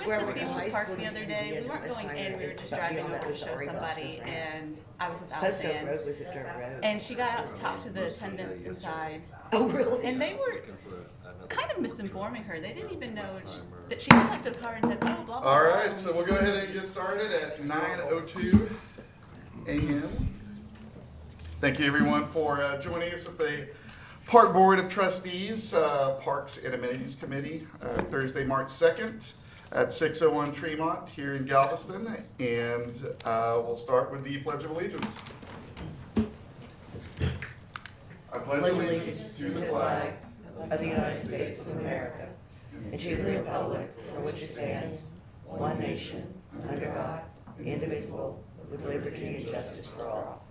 went to Seawolf Park the other day. We weren't going in, we were just driving over to show somebody, and I was with Post Oak Alexanne. Road was a dirt road. And she got out to talk to the attendants inside. Oh, really? And they were kind of misinforming her. They didn't even know that she came up to the car and said, oh, blah, blah, blah. All right, so we'll go ahead and get started at 9:02 a.m. Thank you, everyone, for joining us at the Park Board of Trustees, Parks and Amenities Committee, Thursday, March 2nd at 601 Tremont here in Galveston. And we'll start with the Pledge of Allegiance. I pledge allegiance to the flag of the United States of America and to the republic for which it stands, one nation, under God, indivisible, with liberty and justice for all.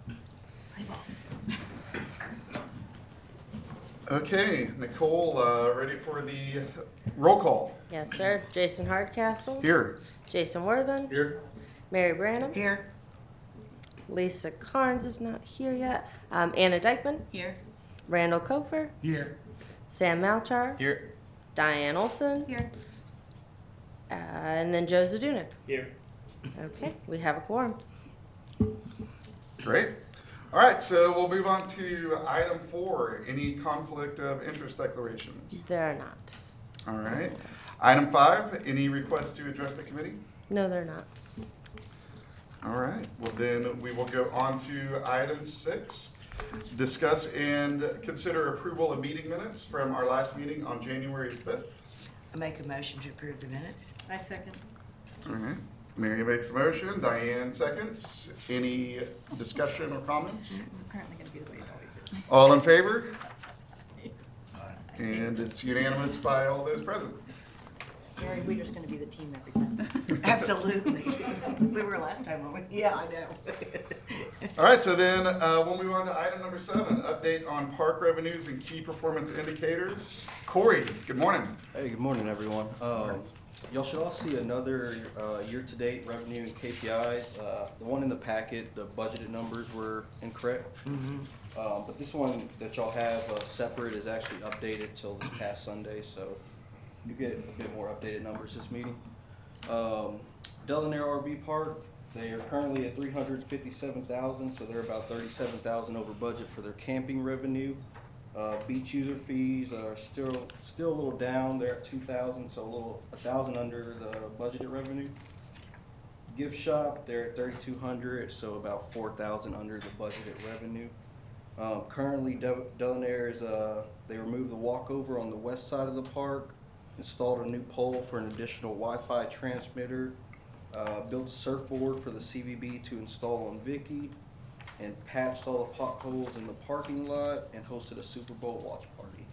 Okay, Nicole, ready for the roll call? Yes, sir. Jason Hardcastle. Here. Jason Worthen. Here. Mary Branham. Here. Lisa Carnes is not here yet. Anna Dykeman. Here. Randall Kofer. Here. Sam Malchar. Here. Diane Olson. Here. And then Joe Zadunik. Here. Okay, we have a quorum. Great. All right, so we'll move on to item 4, any conflict of interest declarations. There are not. All right. Item 5, any requests to address the committee? No, they're not. All right, well then we will go on to item 6, discuss and consider approval of meeting minutes from our last meeting on January 5th. I make a motion to approve the minutes. I second. All right, Mary makes the motion, Diane seconds. Any discussion or comments? It's apparently going to be the way it always is. All in favor? And it's unanimous by all those present. Mary, we're just going to be the team every time. Absolutely. We were last time, weren't we? Yeah, I know. All right, so then we'll move on to item number 7, update on park revenues and key performance indicators. Corey, good morning. Hey, good morning, everyone. Y'all should all see another year-to-date revenue and KPIs. The one in the packet, the budgeted numbers were incorrect. But this one that y'all have separate is actually updated till this past Sunday, so you get a bit more updated numbers this meeting. Delamere RV Park, they are currently at $357,000, so they're about $37,000 over budget for their camping revenue. Beach user fees are still a little down. They're at $2,000, so $1,000 under the budgeted revenue. Gift shop, they're at $3,200, so about $4,000 under the budgeted revenue. Currently, Delamere is they removed the walkover on the west side of the park, installed a new pole for an additional Wi-Fi transmitter, built a surfboard for the CVB to install on Vicky, and patched all the potholes in the parking lot, and hosted a Super Bowl watch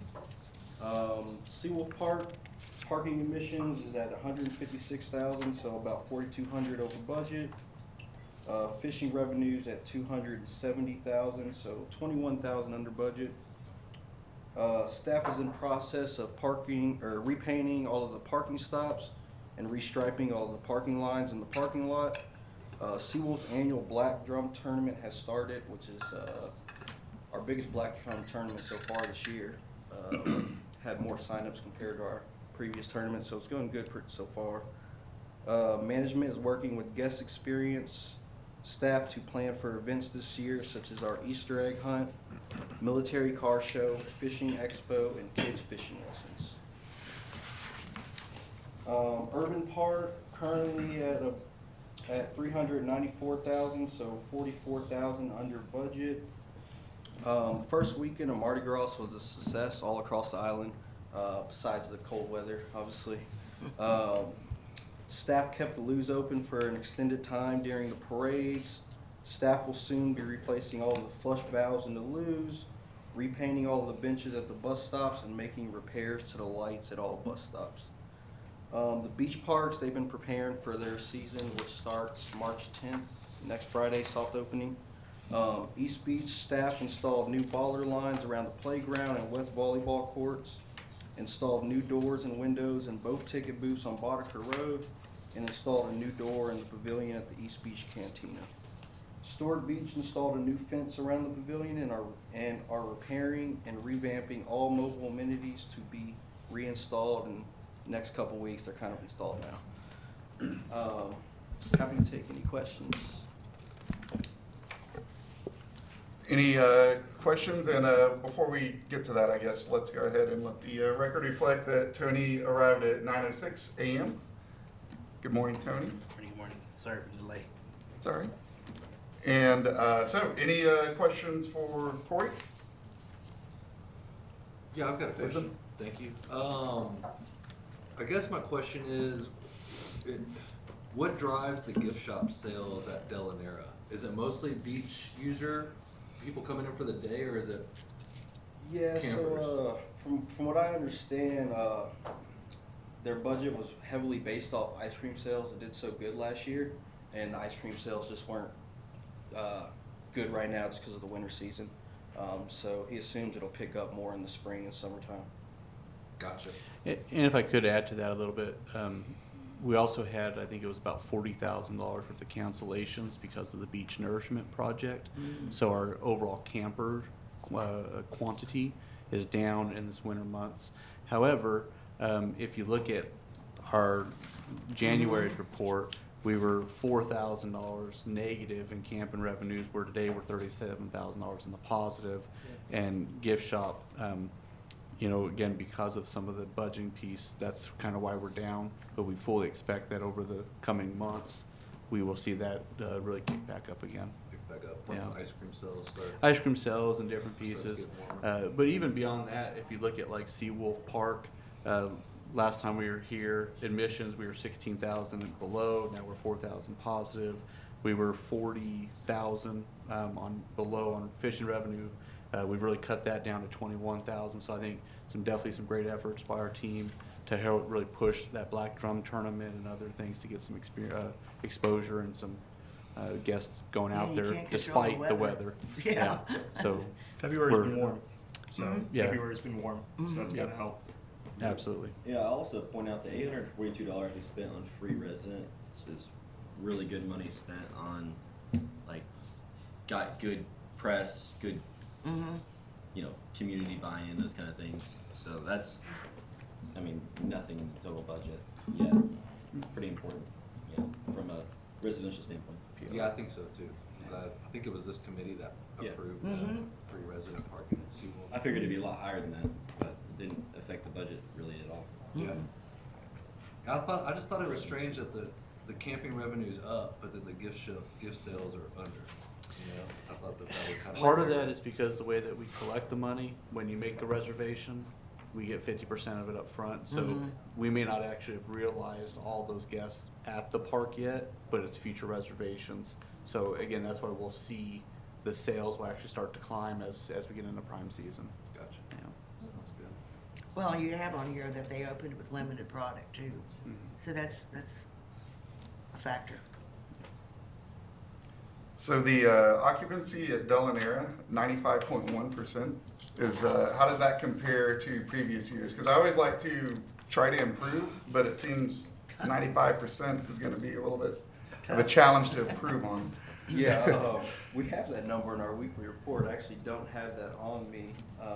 party. Seawolf Park parking emissions is at $156,000, so about $4,200 over budget. Fishing revenues at $270,000, so $21,000 under budget. Staff is in process of repainting all of the parking stops and restriping all of the parking lines in the parking lot. Seawolf's annual Black Drum Tournament has started, which is our biggest Black Drum tournament so far this year. Had more signups compared to our previous tournament, so it's going good so far. Management is working with guest experience staff to plan for events this year, such as our Easter egg hunt, military car show, fishing expo, and kids fishing lessons. Urban Park currently at $394,000, so $44,000 under budget. First weekend of Mardi Gras was a success all across the island, besides the cold weather, obviously. Staff kept the loos open for an extended time during the parades. Staff will soon be replacing all of the flush valves in the loos, repainting all of the benches at the bus stops, and making repairs to the lights at all bus stops. The beach parks, they've been preparing for their season, which starts March 10th, next Friday, soft opening. East Beach staff installed new baller lines around the playground and wet volleyball courts, installed new doors and windows in both ticket booths on Boddicker Road, and installed a new door in the pavilion at the East Beach Cantina. Stewart Beach installed a new fence around the pavilion and are repairing and revamping all mobile amenities to be reinstalled in the next couple weeks. They're kind of installed Happy to take any questions. Any questions? And before we get to that, I guess let's go ahead and let the record reflect that Tony arrived at 9:06 a.m. Good morning, Tony. Good morning. Sorry for the delay. It's all right. And so, any questions for Corey? Yeah, I've got a question. Jason? Thank you. I guess my question is, what drives the gift shop sales at Delanera? Is it mostly beach user, people coming in for the day, or is it Yeah, campers? so from what I understand, their budget was heavily based off ice cream sales. It did so good last year, and the ice cream sales just weren't good right now just because of the winter season. So he assumes it'll pick up more in the spring and summertime. Gotcha. And if I could add to that a little bit, we also had, I think it was about $40,000 worth of cancellations because of the beach nourishment project. So our overall camper quantity is down in this winter months. However, if you look at our January's report, we were $4,000 negative in camping revenues, where today we're $37,000 in the positive. And gift shop, you know, again, because of some of the budgeting piece, that's kind of why we're down. But we fully expect that over the coming months, we will see that really kick back up again. Pick back up once Yeah. the ice cream sales start. Ice cream sales and different Starts pieces. getting warmer. But even beyond that, if you look at like Seawolf Park, last time we were here, admissions, we were 16,000 and below. Now we're 4,000 positive. We were 40,000 on below on fishing revenue. We've really cut that down to 21,000. So I think definitely some great efforts by our team to help really push that Black Drum tournament and other things to get some exposure and some guests going Yeah, Oh, you out there can't control the despite the weather. weather. Yeah. So February's We're- been warm. So Yeah. February's been warm, so that's Yep. gotta help. absolutely. Yeah, I'll also point out the $842 we spent on free residents is really good money spent on, like, got good press, good, you know, community buy-in, those kind of things. So that's, I mean, nothing in the total budget yet. Pretty important, yeah, from a residential standpoint. Yeah, I think so too. I think it was this committee that Yeah. approved free resident parking at Seawolf. I figured it'd be a lot higher than that, but it didn't affect the budget really at all. Yeah. I just thought it was strange that the camping revenue's up, but then the gift sales are under. You know, I thought that would kind of. Part of that is because the way that we collect the money, when you make a reservation, we get 50% of it up front. So we may not actually have realized all those guests at the park yet, but it's future reservations. So again, that's why we'll see the sales will actually start to climb as we get into prime season. Gotcha. Yeah. Sounds good. Well, you have on here that they opened with limited product too. So that's a factor. So the occupancy at Delanera, 95.1%, is how does that compare to previous years? Because I always like to try to improve, but it seems 95% is going to be a little bit of a challenge to improve on. Yeah, we have that number in our weekly report. I actually don't have that on me.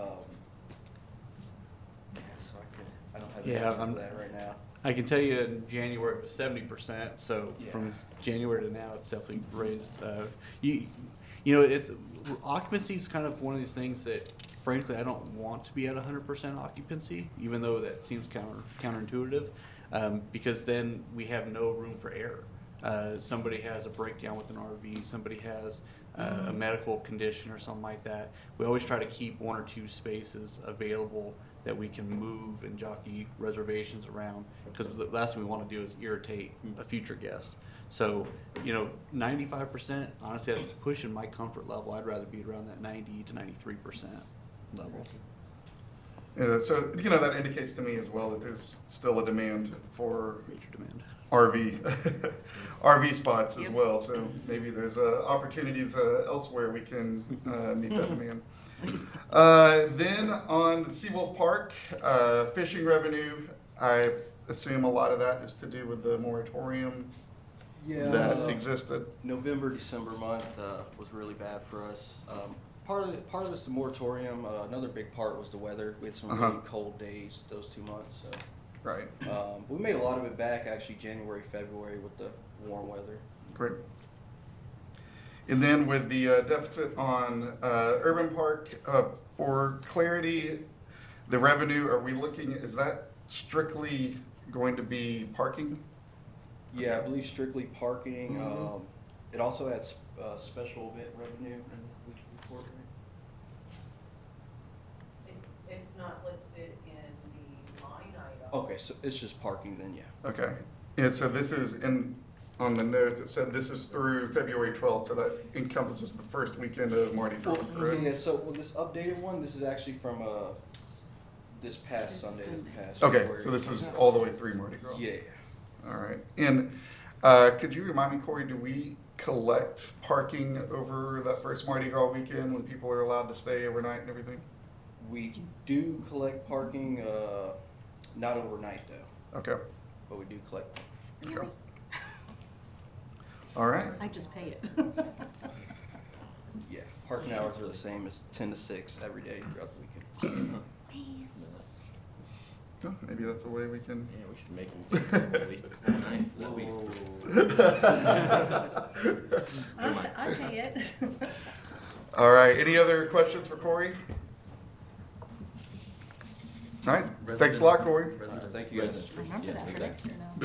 So I don't have the Yeah, number for that right now. I can tell you in January it was 70%. So Yeah. from January to now, it's definitely raised. You know, occupancy is kind of one of these things that, frankly, I don't want to be at 100% occupancy, even though that seems counterintuitive, because then we have no room for error. Somebody has a breakdown with an RV, somebody has a medical condition or something like that. We always try to keep one or two spaces available that we can move and jockey reservations around, because the last thing we want to do is irritate a future guest. So, you know, 95%, honestly, that's pushing my comfort level. I'd rather be around that 90 to 93% level. Yeah, so, you know, that indicates to me as well that there's still a demand for Major demand. RV spots as well. So maybe there's opportunities elsewhere we can meet that demand. Then on Seawolf Park, fishing revenue, I assume a lot of that is to do with the moratorium that existed. November, December month was really bad for us. Part of this moratorium. Another big part was the weather. We had some really cold days those 2 months. So Right. We made a lot of it back actually January, February with the warm weather. Great. And then with the deficit on Urban Park, for clarity, the revenue, are we looking, is that strictly going to be parking? Yeah, I believe strictly parking. It also adds special event revenue in the report. It's not listed in the line item. Okay, so it's just parking then, yeah. Okay. And so this is on the notes, it said this is through February 12th, so that encompasses the first weekend of Mardi Gras, correct? Yeah, so with this updated one, this is actually from this past Sunday that passed. Okay, February. so this is all the way through Mardi Gras? Yeah. All right. And could you remind me, Corey, do we collect parking over that first Mardi Gras weekend when people are allowed to stay overnight and everything? We do collect parking, not overnight though, Okay. but we do collect. Okay. All right. I just pay it. Yeah, parking hours are the same as 10 to 6 every day throughout the weekend. Oh, maybe that's a way we can. Yeah, we should make them wait the whole night. I pay it. All right. Any other questions for Corey? All right. Thanks a lot, Corey. Thank you guys. Remember that for next year now.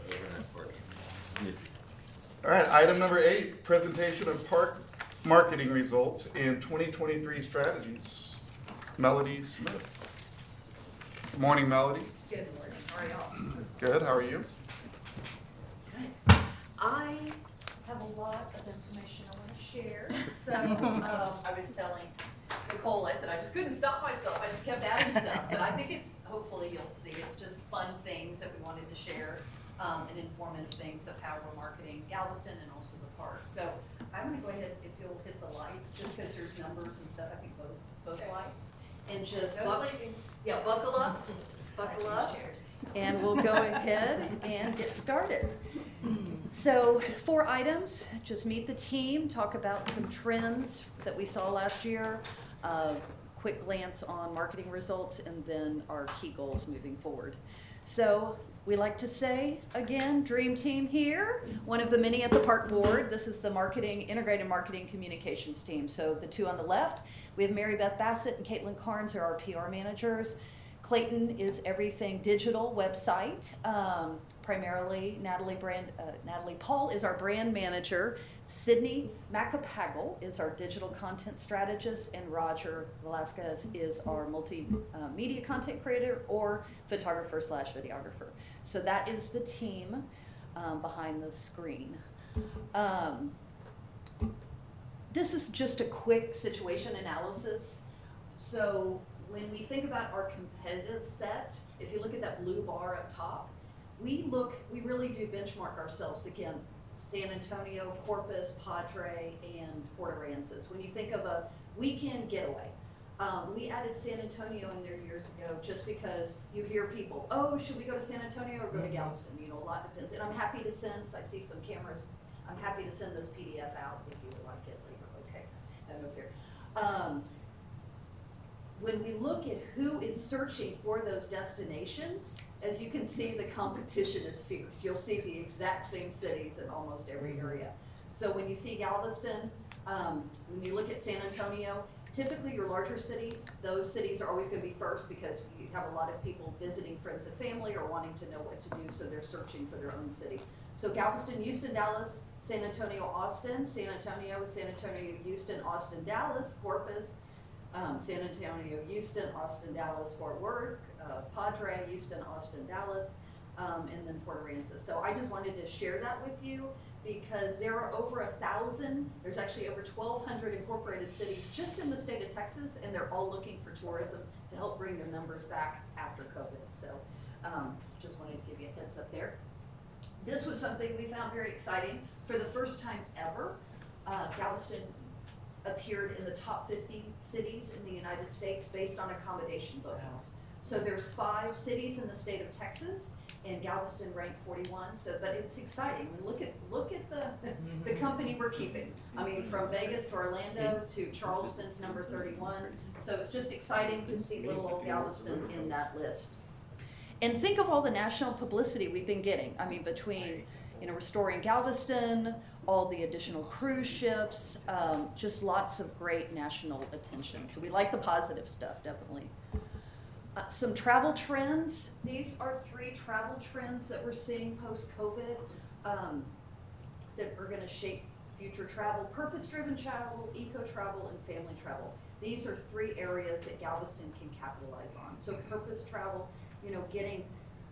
All right. Item number 8, presentation of park marketing results and 2023 strategies. Melody Smith. Good morning, Melody. Good morning, how are y'all? Good. How are you? Good. I have a lot of information I want to share, so, I was telling Nicole, I said, I just couldn't stop myself, I just kept adding stuff, but I think it's, hopefully you'll see, it's just fun things that we wanted to share, and informative things of how we're marketing Galveston and also the park. So I'm gonna go ahead, if you'll hit the lights, just because there's numbers and stuff, I think both lights, and just buckle up, and we'll go ahead and get started. So 4 items, just meet the team, talk about some trends that we saw last year, quick glance on marketing results, and then our key goals moving forward. So we like to say, again, dream team here, one of the many at the park board. This is the integrated marketing communications team. So the 2 on the left, we have Mary Beth Bassett and Caitlin Carnes are our PR managers. Clayton is everything digital website, primarily Natalie Paul is our brand manager. Sydney Macapagal is our digital content strategist, and Roger Velasquez is our multimedia content creator or photographer/videographer. So that is the team behind the screen. This is just a quick situation analysis. So when we think about our competitive set, if you look at that blue bar up top, we really do benchmark ourselves against San Antonio, Corpus, Padre, and Port Aransas. When you think of a weekend getaway, we added San Antonio in there years ago just because you hear people, oh, should we go to San Antonio or go to Galveston? You know, a lot depends. And I'm happy to send, I see some cameras, I'm happy to send this PDF out if you would like it later. Okay, I have no fear. When we look at who is searching for those destinations, as you can see, the competition is fierce. You'll see the exact same cities in almost every area. So when you see Galveston, when you look at San Antonio, typically your larger cities, those cities are always going to be first because you have a lot of people visiting friends and family or wanting to know what to do, so they're searching for their own city. So Galveston, Houston, Dallas, San Antonio, Austin, San Antonio, Houston, Austin, Dallas, Corpus, San Antonio, Houston, Austin, Dallas, Fort Worth, Padre, Houston, Austin, Dallas, and then Port Aransas. So I just wanted to share that with you because there are over 1,000, there's actually over 1,200 incorporated cities just in the state of Texas, and they're all looking for tourism to help bring their numbers back after COVID. So just wanted to give you a heads up there. This was something we found very exciting. For the first time ever, Galveston appeared in the top 50 cities in the United States based on accommodation bookings. So there's 5 cities in the state of Texas, and Galveston ranked 41. So, but it's exciting. Look at the company we're keeping. I mean, from Vegas to Orlando to Charleston's number 31. So it's just exciting to see little old Galveston in that list. And think of all the national publicity we've been getting. I mean, between, Restoring Galveston, all the additional cruise ships, just lots of great national attention. So we like the positive stuff, definitely. Some travel trends. These are 3 travel trends that we're seeing post-COVID that are going to shape future travel: purpose-driven travel, eco-travel, and family travel. These are 3 areas that Galveston can capitalize on. So purpose travel, getting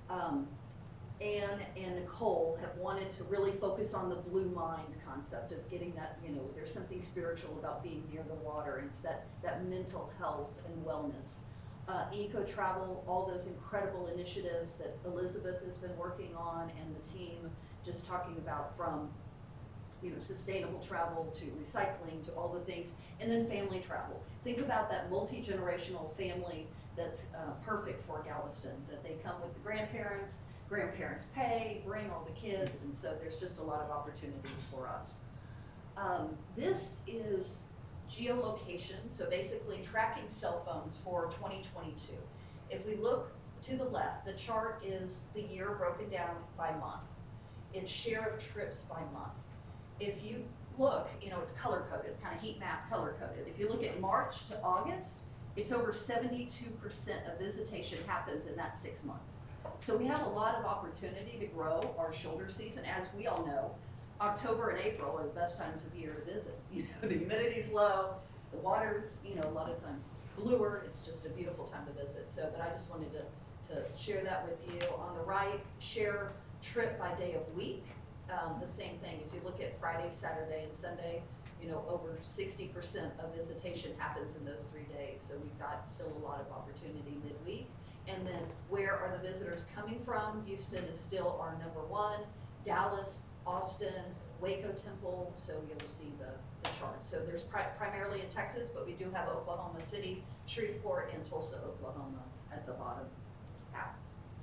Anne and Nicole have wanted to really focus on the blue mind concept of getting that, there's something spiritual about being near the water. It's that mental health and wellness. Eco-travel, all those incredible initiatives that Elizabeth has been working on and the team just talking about, from sustainable travel to recycling to all the things. And then family travel. Think about that multi-generational family that's perfect for Galveston, that they come with the grandparents pay, bring all the kids, and so there's just a lot of opportunities for us. This is geolocation, so basically tracking cell phones for 2022. If we look to the left, the chart is the year broken down by month. It's share of trips by month. If you look, it's color coded, it's kind of heat map color coded. If you look at March to August, it's over 72% of visitation happens in that 6 months. So we have a lot of opportunity to grow our shoulder season. As we all know, October and April are the best times of year to visit. The humidity's low, the water's, a lot of times bluer. It's just a beautiful time to visit. So, but I just wanted to share that with you. On the right, share trip by day of week. The same thing. If you look at Friday, Saturday, and Sunday, over 60% of visitation happens in those 3 days. So we've got still a lot of opportunity midweek. And then where are the visitors coming from? Houston is still our #1. Dallas, Austin, Waco Temple, so you'll see the chart. So there's primarily in Texas, but we do have Oklahoma City, Shreveport, and Tulsa, Oklahoma at the bottom half.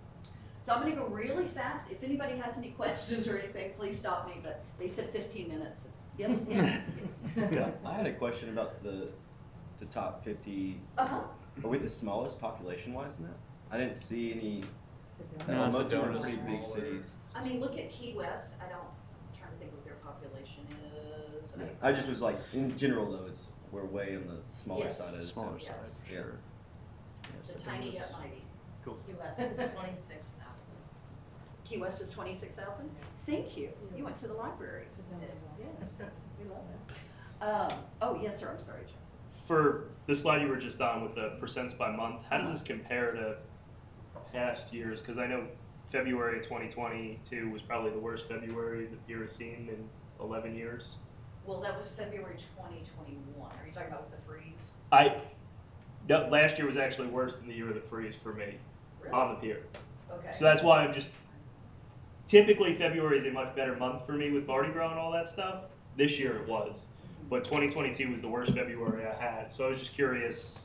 So I'm going to go really fast. If anybody has any questions or anything, please stop me, but they said 15 minutes. Yes? Yeah. I had a question about the top 50. Uh-huh. Are we the smallest population-wise in that? I didn't see any. No, most of them are Sedona's pretty big smaller. cities. I mean, look at Key West. I'm trying to think what their population is. Yeah. I just was like, in general though, we're way on the smaller Yes. side of it. Smaller so, side, Yes. for sure. The tiny yet mighty. Cool. US is 26,000. Key West is 26,000. Thank you. You went to the library. Yes, we love that. Oh, yes, sir. I'm sorry, John. For the slide you were just on with the percents by month, how does this compare to past years? Because I know February 2022 was probably the worst February that you has seen in 11 years. Well, that was February 2021. Are you talking about with the freeze? No, last year was actually worse than the year of the freeze for me Really? on the pier. Okay. So that's why I'm just, typically February is a much better month for me with Mardi Gras and all that stuff. This year it was. But 2022 was the worst February I had. So I was just curious.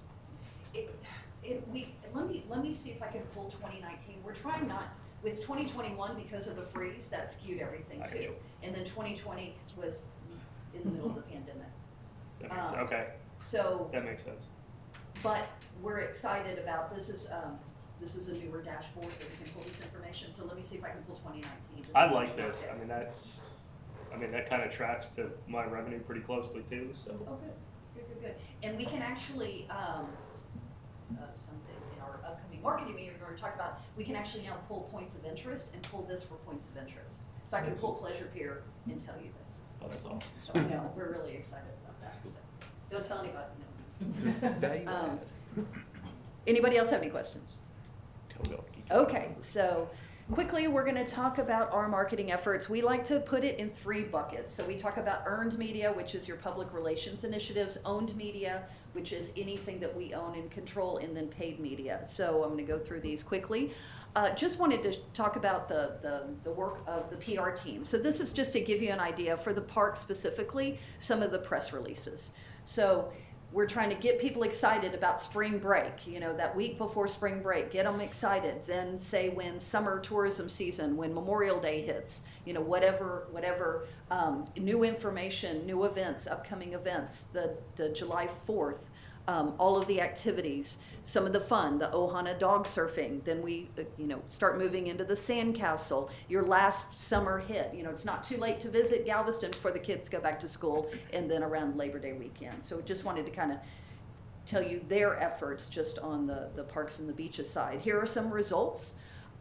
Let me see if I can pull 2019. We're trying not, with 2021 because of the freeze, that skewed everything I got too. you. And then 2020 was in the middle of the pandemic. That makes sense. Okay, So, that makes sense. but we're excited about, this is a newer dashboard that we can pull this information. So let me see if I can pull 2019. just I to like make sure. this. I mean, that kind of tracks to my revenue pretty closely too, so. Oh, good. And we can actually, something in our upcoming marketing meeting we're going to talk about, we can actually now pull points of interest and pull this for points of interest. So I can pull Pleasure Pier and tell you this. Oh, that's awesome. So no, we're really excited about that. So don't tell anybody, no. Value add. Anybody else have any questions? Okay, so quickly we're going to talk about our marketing efforts. We like to put it in 3 buckets. So we talk about earned media, which is your public relations initiatives, owned media, which is anything that we own and control, and then paid media. So I'm going to go through these quickly. Just wanted to talk about the work of the PR team. So this is just to give you an idea for the park specifically, some of the press releases. So we're trying to get people excited about spring break, that week before spring break, get them excited. Then say when summer tourism season, when Memorial Day hits, whatever, new information, new events, upcoming events, the July 4th, all of the activities, some of the fun, the Ohana dog surfing. Then we, start moving into the sandcastle. Your last summer hit. It's not too late to visit Galveston before the kids go back to school, and then around Labor Day weekend. So just wanted to kind of tell you their efforts just on the parks and the beaches side. Here are some results.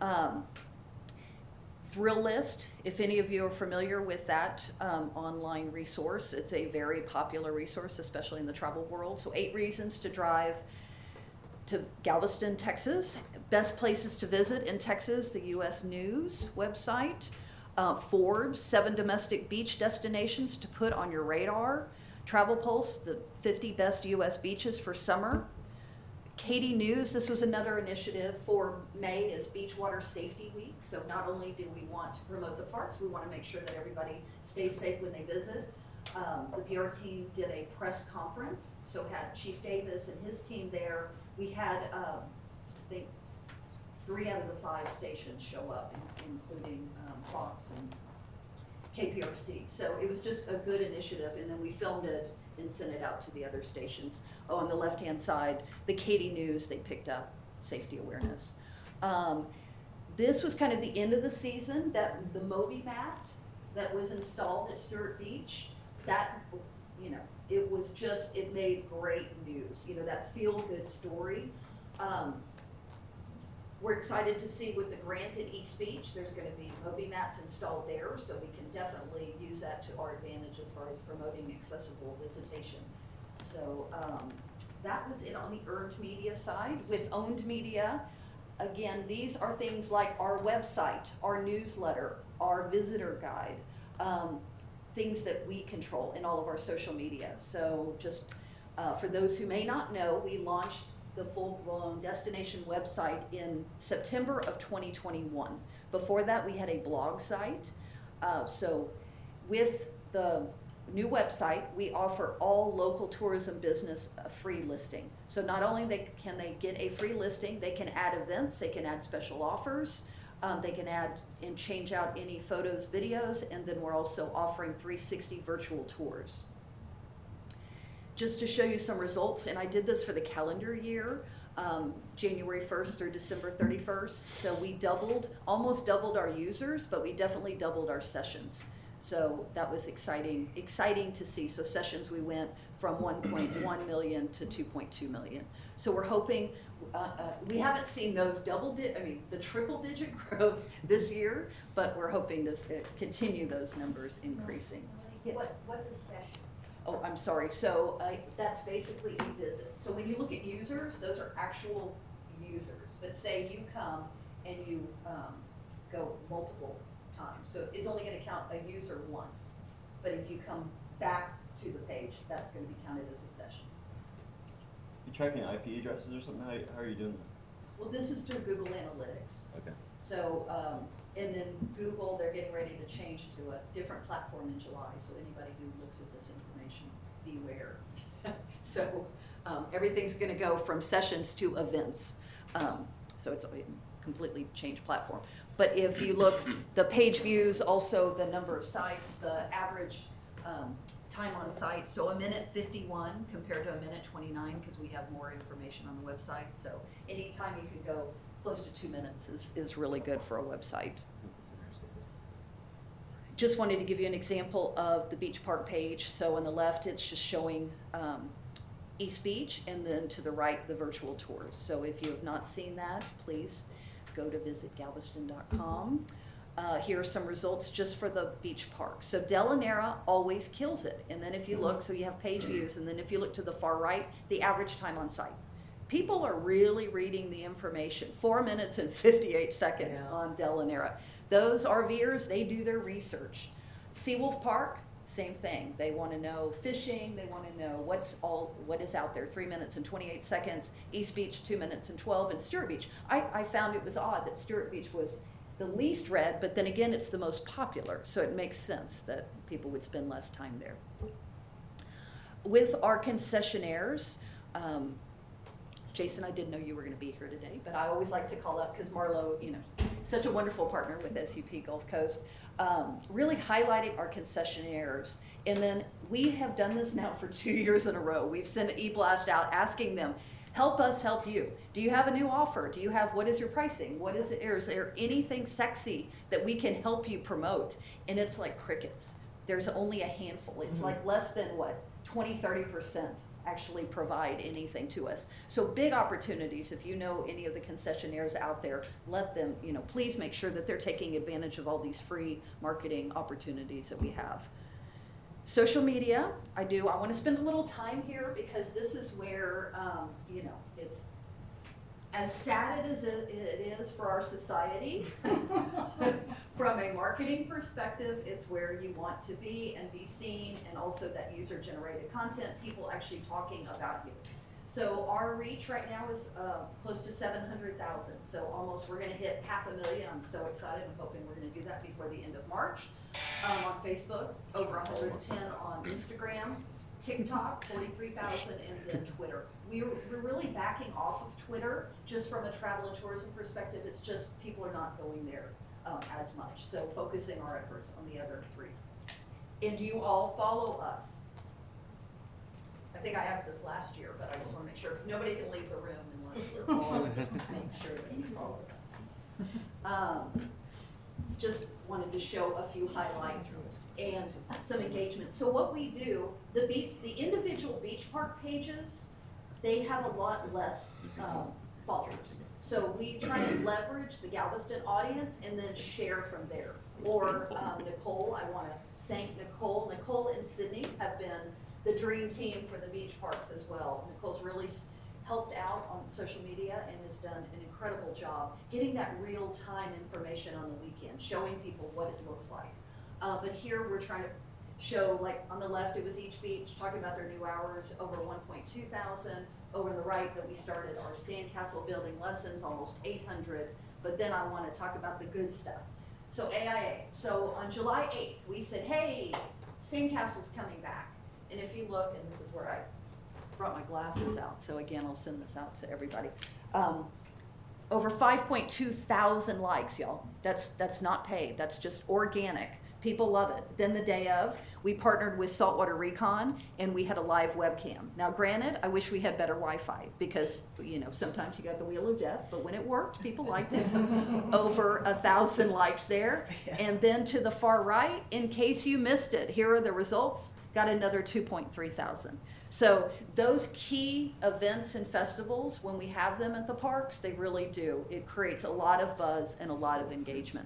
Thrill List, if any of you are familiar with that online resource, it's a very popular resource, especially in the travel world. So 8 reasons to drive to Galveston, Texas. Best places to visit in Texas, the U.S. News website. Forbes, 7 domestic beach destinations to put on your radar. Travel Pulse, the 50 best U.S. beaches for summer. Katy News, this was another initiative for May, is Beachwater Safety Week. So not only do we want to promote the parks, we want to make sure that everybody stays safe when they visit. The PR team did a press conference, so had Chief Davis and his team there. We had, I think, 3 out of the 5 stations show up, including Fox and KPRC. So it was just a good initiative, and then we filmed it and sent it out to the other stations. Oh, on the left-hand side, the Katy News, they picked up safety awareness. This was kind of the end of the season, that the Moby mat that was installed at Stewart Beach, that, it was just, it made great news, that feel-good story. We're excited to see with the grant at East Beach, there's going to be Moby mats installed there, so we can definitely use that to our advantage as far as promoting accessible visitation. So that was it on the earned media side. With owned media, again, these are things like our website, our newsletter, our visitor guide, things that we control in all of our social media. So just for those who may not know, we launched the full-blown destination website in September of 2021. Before that, we had a blog site. So with the new website, we offer all local tourism business a free listing. So not only can they get a free listing, they can add events, they can add special offers, they can add and change out any photos, videos, and then we're also offering 360 virtual tours. Just to show you some results, and I did this for the calendar year, January 1st through December 31st. So we almost doubled our users, but we definitely doubled our sessions. So that was exciting to see. So sessions, we went from 1.1 million to 2.2 million. So we're hoping, we haven't seen those the triple digit growth this year, but we're hoping to continue those numbers increasing. Yes. What's a session? Oh, I'm sorry. So that's basically a visit. So when you look at users, those are actual users. But say you come and you go multiple times. So it's only going to count a user once. But if you come back to the page, that's going to be counted as a session. You tracking IP addresses or something? How are you doing that? Well, this is through Google Analytics. Okay. So, and then Google, they're getting ready to change to a different platform in July. So anybody who looks at this information, beware. So everything's going to go from sessions to events. So it's a completely changed platform. But if you look, the page views, also the number of sites, the average time on site. So a minute 51 compared to a minute 29 because we have more information on the website. So anytime you can go close to 2 minutes is really good for a website. Just wanted to give you an example of the beach park page. So on the left, it's just showing East Beach, and then to the right, the virtual tours. So if you have not seen that, please go to visitgalveston.com. Here are some results just for the beach park. So Delanera always kills it. And then if you look, so you have page views, and then if you look to the far right, the average time on site. People are really reading the information. 4 minutes and 58 seconds on Delanera. Those RVers, they do their research. Seawolf Park, same thing. They want to know fishing. They want to know what is out there. 3 minutes and 28 seconds. East Beach, 2 minutes and 12. And Stewart Beach. I found it was odd that Stewart Beach was the least read, but then again, it's the most popular. So it makes sense that people would spend less time there. With our concessionaires, Jason, I didn't know you were going to be here today, but I always like to call up because Marlo, such a wonderful partner with SUP Gulf Coast, really highlighting our concessionaires. And then we have done this now for 2 years in a row. We've sent an e-blast out asking them, help us help you. Do you have a new offer? Do you have, what is your pricing? What is it? Is there anything sexy that we can help you promote? And it's like crickets. There's only a handful. It's like less than 20, 30% actually provide anything to us. So big opportunities. If you know any of the concessionaires out there, let them, please make sure that they're taking advantage of all these free marketing opportunities that we have. Social media, I want to spend a little time here because this is where, it's as sad as it is for our society. From a marketing perspective, it's where you want to be and be seen, and also that user-generated content, people actually talking about you. So our reach right now is close to 700,000. So almost, we're going to hit 500,000. I'm so excited. I'm hoping we're going to do that before the end of March. On Facebook, over 110 on Instagram, TikTok, 43,000, and then Twitter. We're really backing off of Twitter just from a travel and tourism perspective. It's just people are not going there as much. So focusing our efforts on the other three. And do you all follow us? I think I asked this last year, but I just want to make sure, because nobody can leave the room unless we're all make sure that you follow us. Just wanted to show a few highlights and some engagement. So what we do, the individual beach park pages, they have a lot less followers. So we try and leverage the Galveston audience and then share from there. Or Nicole, I want to thank Nicole. Nicole and Sydney have been the dream team for the beach parks as well. Nicole's really helped out on social media and has done an incredible job getting that real-time information on the weekend, showing people what it looks like. But here we're trying to show, like on the left it was each beach, talking about their new hours, over 1.2 thousand. Over to the right that we started our sandcastle building lessons, almost 800. But then I want to talk about the good stuff. So AIA. So on July 8th, we said, hey, sandcastle's coming back. And if you look, and this is where I brought my glasses out, so again, I'll send this out to everybody. Over 5.2 thousand likes, y'all. That's not paid. That's just organic. People love it. Then the day of, we partnered with Saltwater Recon, and we had a live webcam. Now, granted, I wish we had better Wi-Fi because, sometimes you got the wheel of death, but when it worked, people liked it. Over 1,000 likes there. And then to the far right, in case you missed it, here are the results. Got another 2.3 thousand. So those key events and festivals, when we have them at the parks, they really do. It creates a lot of buzz and a lot of engagement.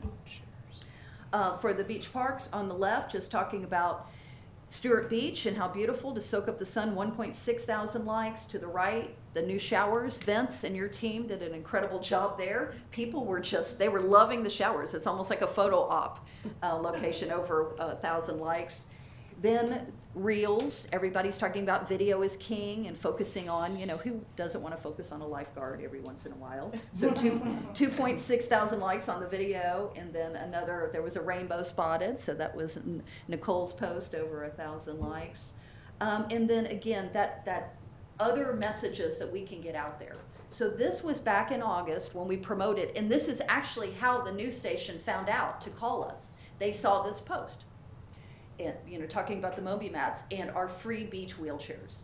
For the beach parks, on the left, just talking about Stewart Beach and how beautiful to soak up the sun, 1.6 thousand likes. To the right, the new showers. Vince and your team did an incredible job there. People were they were loving the showers. It's almost like a photo op location, over 1,000 likes. Then Reels, everybody's talking about video is king and focusing on, who doesn't want to focus on a lifeguard every once in a while? So 2.6 thousand likes on the video, and then there was a rainbow spotted, so that was Nicole's post, over 1,000 likes. And then again, that other messages that we can get out there. So this was back in August when we promoted, and this is actually how the news station found out to call us. They saw this post. And, talking about the Moby mats and our free beach wheelchairs.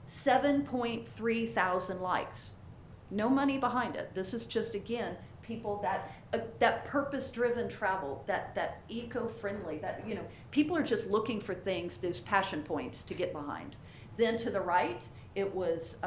7.3 thousand likes. No money behind it. This is just, again, people that purpose-driven travel, that eco-friendly, people are just looking for things, those passion points to get behind. Then to the right, it was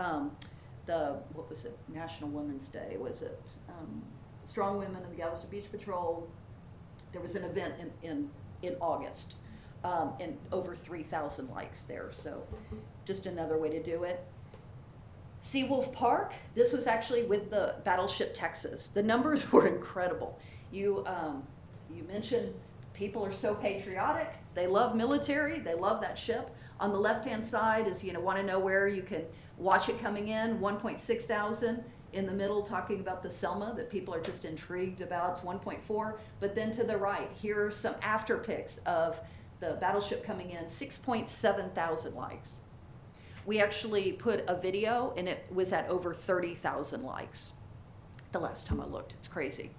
National Women's Day, was it? Strong Women in the Galveston Beach Patrol. There was an event in August. And over 3,000 likes there, so just another way to do it. Seawolf Park, this was actually with the Battleship Texas. The numbers were incredible. You mentioned people are so patriotic. They love military. They love that ship. On the left-hand side is, want to know where you can watch it coming in, 1.6 thousand. In the middle, talking about the Selma that people are just intrigued about, it's 1.4. But then to the right, here are some after pics of the Battleship coming in, 6.7 thousand likes. We actually put a video, and it was at over 30,000 likes the last time I looked. It's crazy.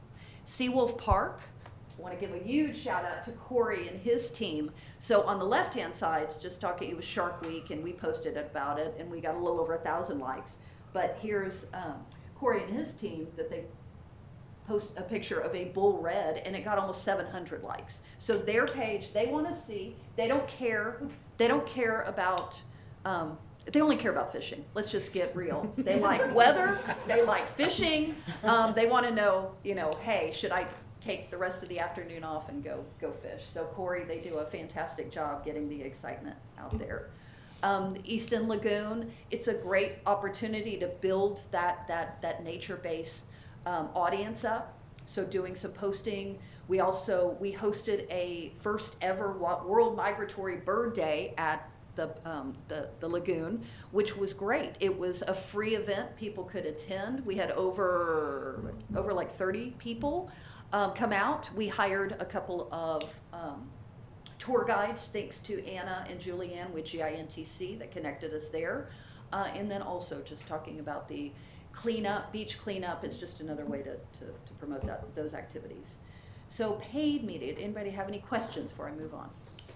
Seawolf Park, I want to give a huge shout out to Corey and his team. So on the left-hand side, it's just talking, it was Shark Week, and we posted about it, and we got a little over 1,000 likes. But here's Corey and his team that they post a picture of a bull red, and it got almost 700 likes. So their page, they want to see, they don't care about, they only care about fishing. Let's just get real. They like weather, they like fishing, they want to know, hey, should I take the rest of the afternoon off and go fish? So Corey, they do a fantastic job getting the excitement out there. Easton Lagoon, it's a great opportunity to build that nature-based audience up. So doing some posting. We hosted a first ever World Migratory Bird Day at the lagoon, which was great. It was a free event. People could attend. We had over like 30 people come out. We hired a couple of tour guides, thanks to Anna and Julianne with GINTC that connected us there. And then also just talking about the cleanup, beach cleanup. It's just another way to promote those activities. So paid media, did anybody have any questions before I move on?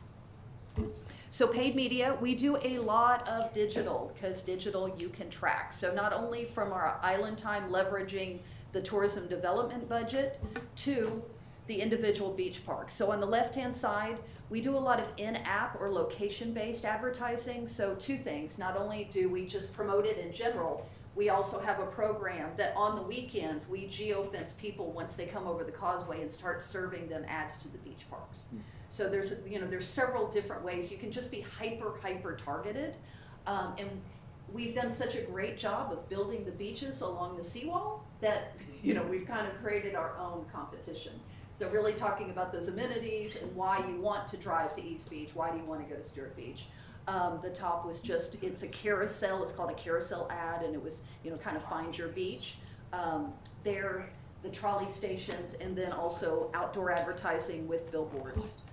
So paid media, we do a lot of digital, because digital you can track. So not only from our Island Time leveraging the tourism development budget to the individual beach parks. So on the left-hand side, we do a lot of in-app or location-based advertising. So two things, not only do we just promote it in general, we also have a program that on the weekends, we geofence people once they come over the causeway and start serving them ads to the beach parks. So there's several different ways. You can just be hyper targeted. And we've done such a great job of building the beaches along the seawall that, we've kind of created our own competition. So really talking about those amenities and why you want to drive to East Beach, why do you want to go to Stewart Beach? The top was just, it's a carousel, it's called a carousel ad, and it was, kind of find your beach. There, the trolley stations, and then also outdoor advertising with billboards.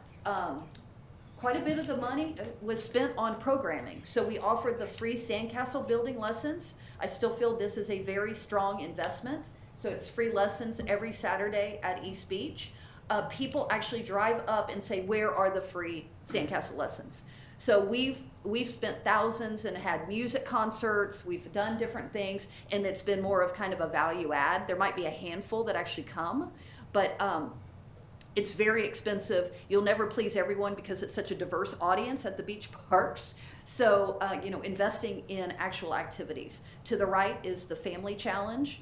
Quite a bit of the money was spent on programming. So we offered the free sandcastle building lessons. I still feel this is a very strong investment. So it's free lessons every Saturday at East Beach. People actually drive up and say, where are the free sandcastle lessons? So we've spent thousands and had music concerts, we've done different things, and it's been more of kind of a value add. There might be a handful that actually come, but it's very expensive. You'll never please everyone because it's such a diverse audience at the beach parks. So, investing in actual activities. To the right is the Family Challenge.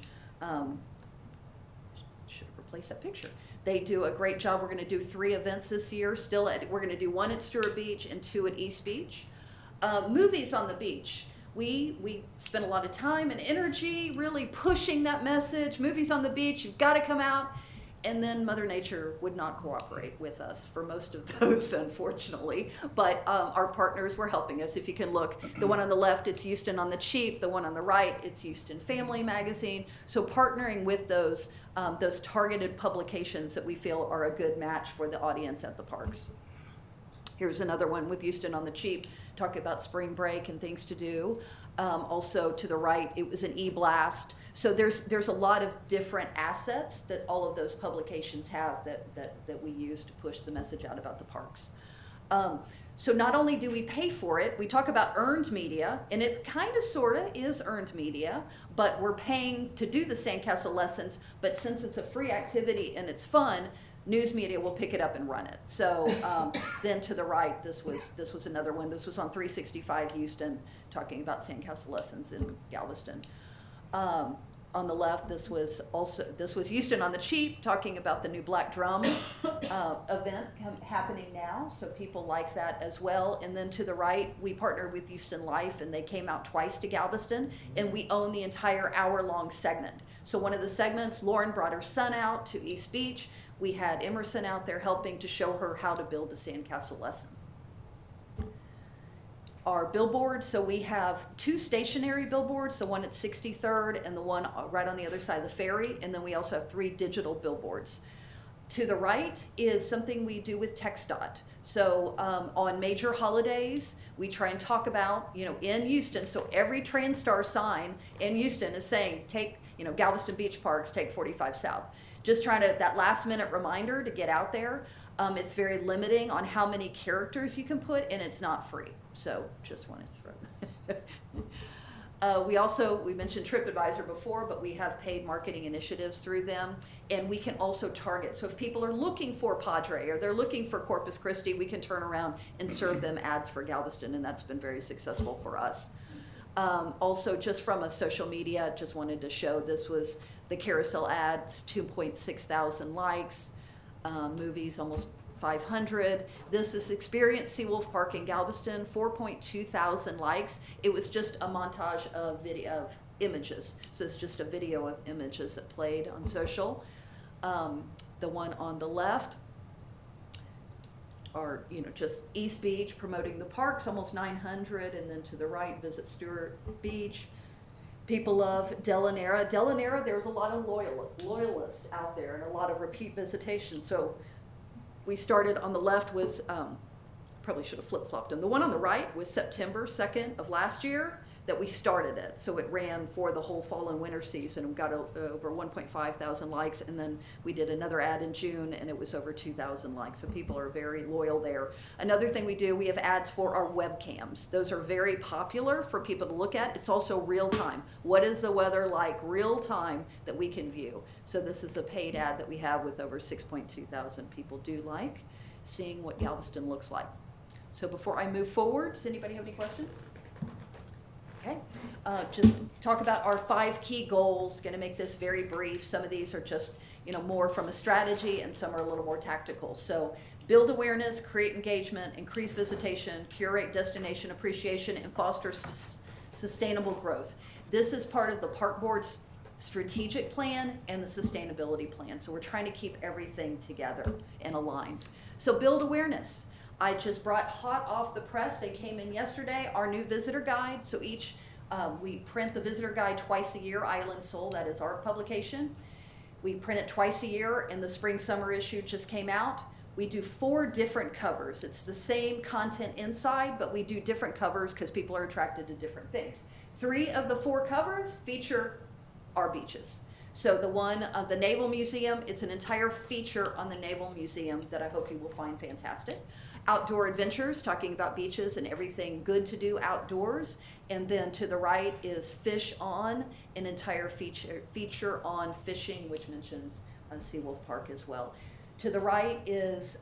Should have replaced that picture. They do a great job. We're going to do 3 events this year. We're going to do 1 at Stewart Beach and 2 at East Beach. Movies on the beach. We spend a lot of time and energy really pushing that message. Movies on the beach, you've got to come out. And then Mother Nature would not cooperate with us for most of those, unfortunately. But our partners were helping us. If you can look, the one on the left, it's Houston on the Cheap. The one on the right, it's Houston Family Magazine. So partnering with those targeted publications that we feel are a good match for the audience at the parks. Here's another one with Houston on the Cheap, talking about spring break and things to do. Also to the right, it was an e-blast. So there's a lot of different assets that all of those publications have that we use to push the message out about the parks. So not only do we pay for it, we talk about earned media, and it kind of sort of is earned media, but we're paying to do the sandcastle lessons, but since it's a free activity and it's fun, news media will pick it up and run it. So then to the right, this was another one. This was on 365 Houston, talking about sandcastle lessons in Galveston. On the left, this was Houston on the Cheap, talking about the new Black Drum event happening now. So people like that as well. And then to the right, we partnered with Houston Life, and they came out twice to Galveston, and we own the entire hour-long segment. So one of the segments, Lauren brought her son out to East Beach. We had Emerson out there helping to show her how to build a sandcastle lesson. Our billboards, so we have 2 stationary billboards, the one at 63rd and the one right on the other side of the ferry, and then we also have 3 digital billboards. To the right is something we do with TxDOT. So on major holidays, we try and talk about, in Houston, so every TransStar sign in Houston is saying, take, Galveston Beach Parks, take 45 South. just trying to, that last minute reminder to get out there. It's very limiting on how many characters you can put, and it's not free. So just wanted to throw. We mentioned TripAdvisor before, but we have paid marketing initiatives through them, and we can also target. So if people are looking for Padre or they're looking for Corpus Christi, we can turn around and serve them ads for Galveston, and that's been very successful for us. Also, just from a social media, just wanted to show this was the carousel ads, 2.6 thousand likes, movies almost 500. This is Experience Seawolf Park in Galveston, 4.2 thousand likes. It was just a montage of video of images. So it's just a video of images that played on social. The one on the left are, just East Beach promoting the parks, almost 900, and then to the right, Visit Stewart Beach. People love Delanera. Delanera, there's a lot of loyalists out there and a lot of repeat visitation. So we started on the left was, probably should have flip-flopped them. The one on the right was September 2nd of last year that we started it. So it ran for the whole fall and winter season. We got over 1.5 thousand likes, and then we did another ad in June, and it was over 2,000 likes. So people are very loyal there. Another thing we do, we have ads for our webcams. Those are very popular for people to look at. It's also real time. What is the weather like real time that we can view? So this is a paid ad that we have with over 6.2 thousand people do like seeing what Galveston looks like. So before I move forward, does anybody have any questions? Okay, just talk about our 5 key goals. Going to make this very brief. Some of these are just, more from a strategy, and some are a little more tactical. So build awareness, create engagement, increase visitation, curate destination appreciation, and foster sustainable growth. This is part of the park board's strategic plan and the sustainability plan. So we're trying to keep everything together and aligned. So build awareness. I just brought hot off the press, they came in yesterday, our new visitor guide. So we print the visitor guide twice a year, Island Soul, that is our publication. We print it twice a year, and the spring summer issue just came out. We do 4 different covers. It's the same content inside, but we do different covers because people are attracted to different things. 3 of the 4 covers feature our beaches. So the one of the Naval Museum, it's an entire feature on the Naval Museum that I hope you will find fantastic. Outdoor Adventures, talking about beaches and everything good to do outdoors. And then to the right is Fish On, an entire feature on fishing, which mentions Seawolf Park as well. To the right is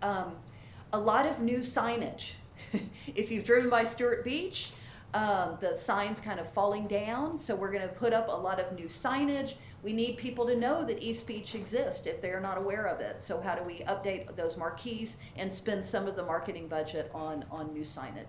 a lot of new signage. If you've driven by Stewart Beach, the sign's kind of falling down, so we're going to put up a lot of new signage. We need people to know that East Beach exists if they're not aware of it. So how do we update those marquees and spend some of the marketing budget on new signage?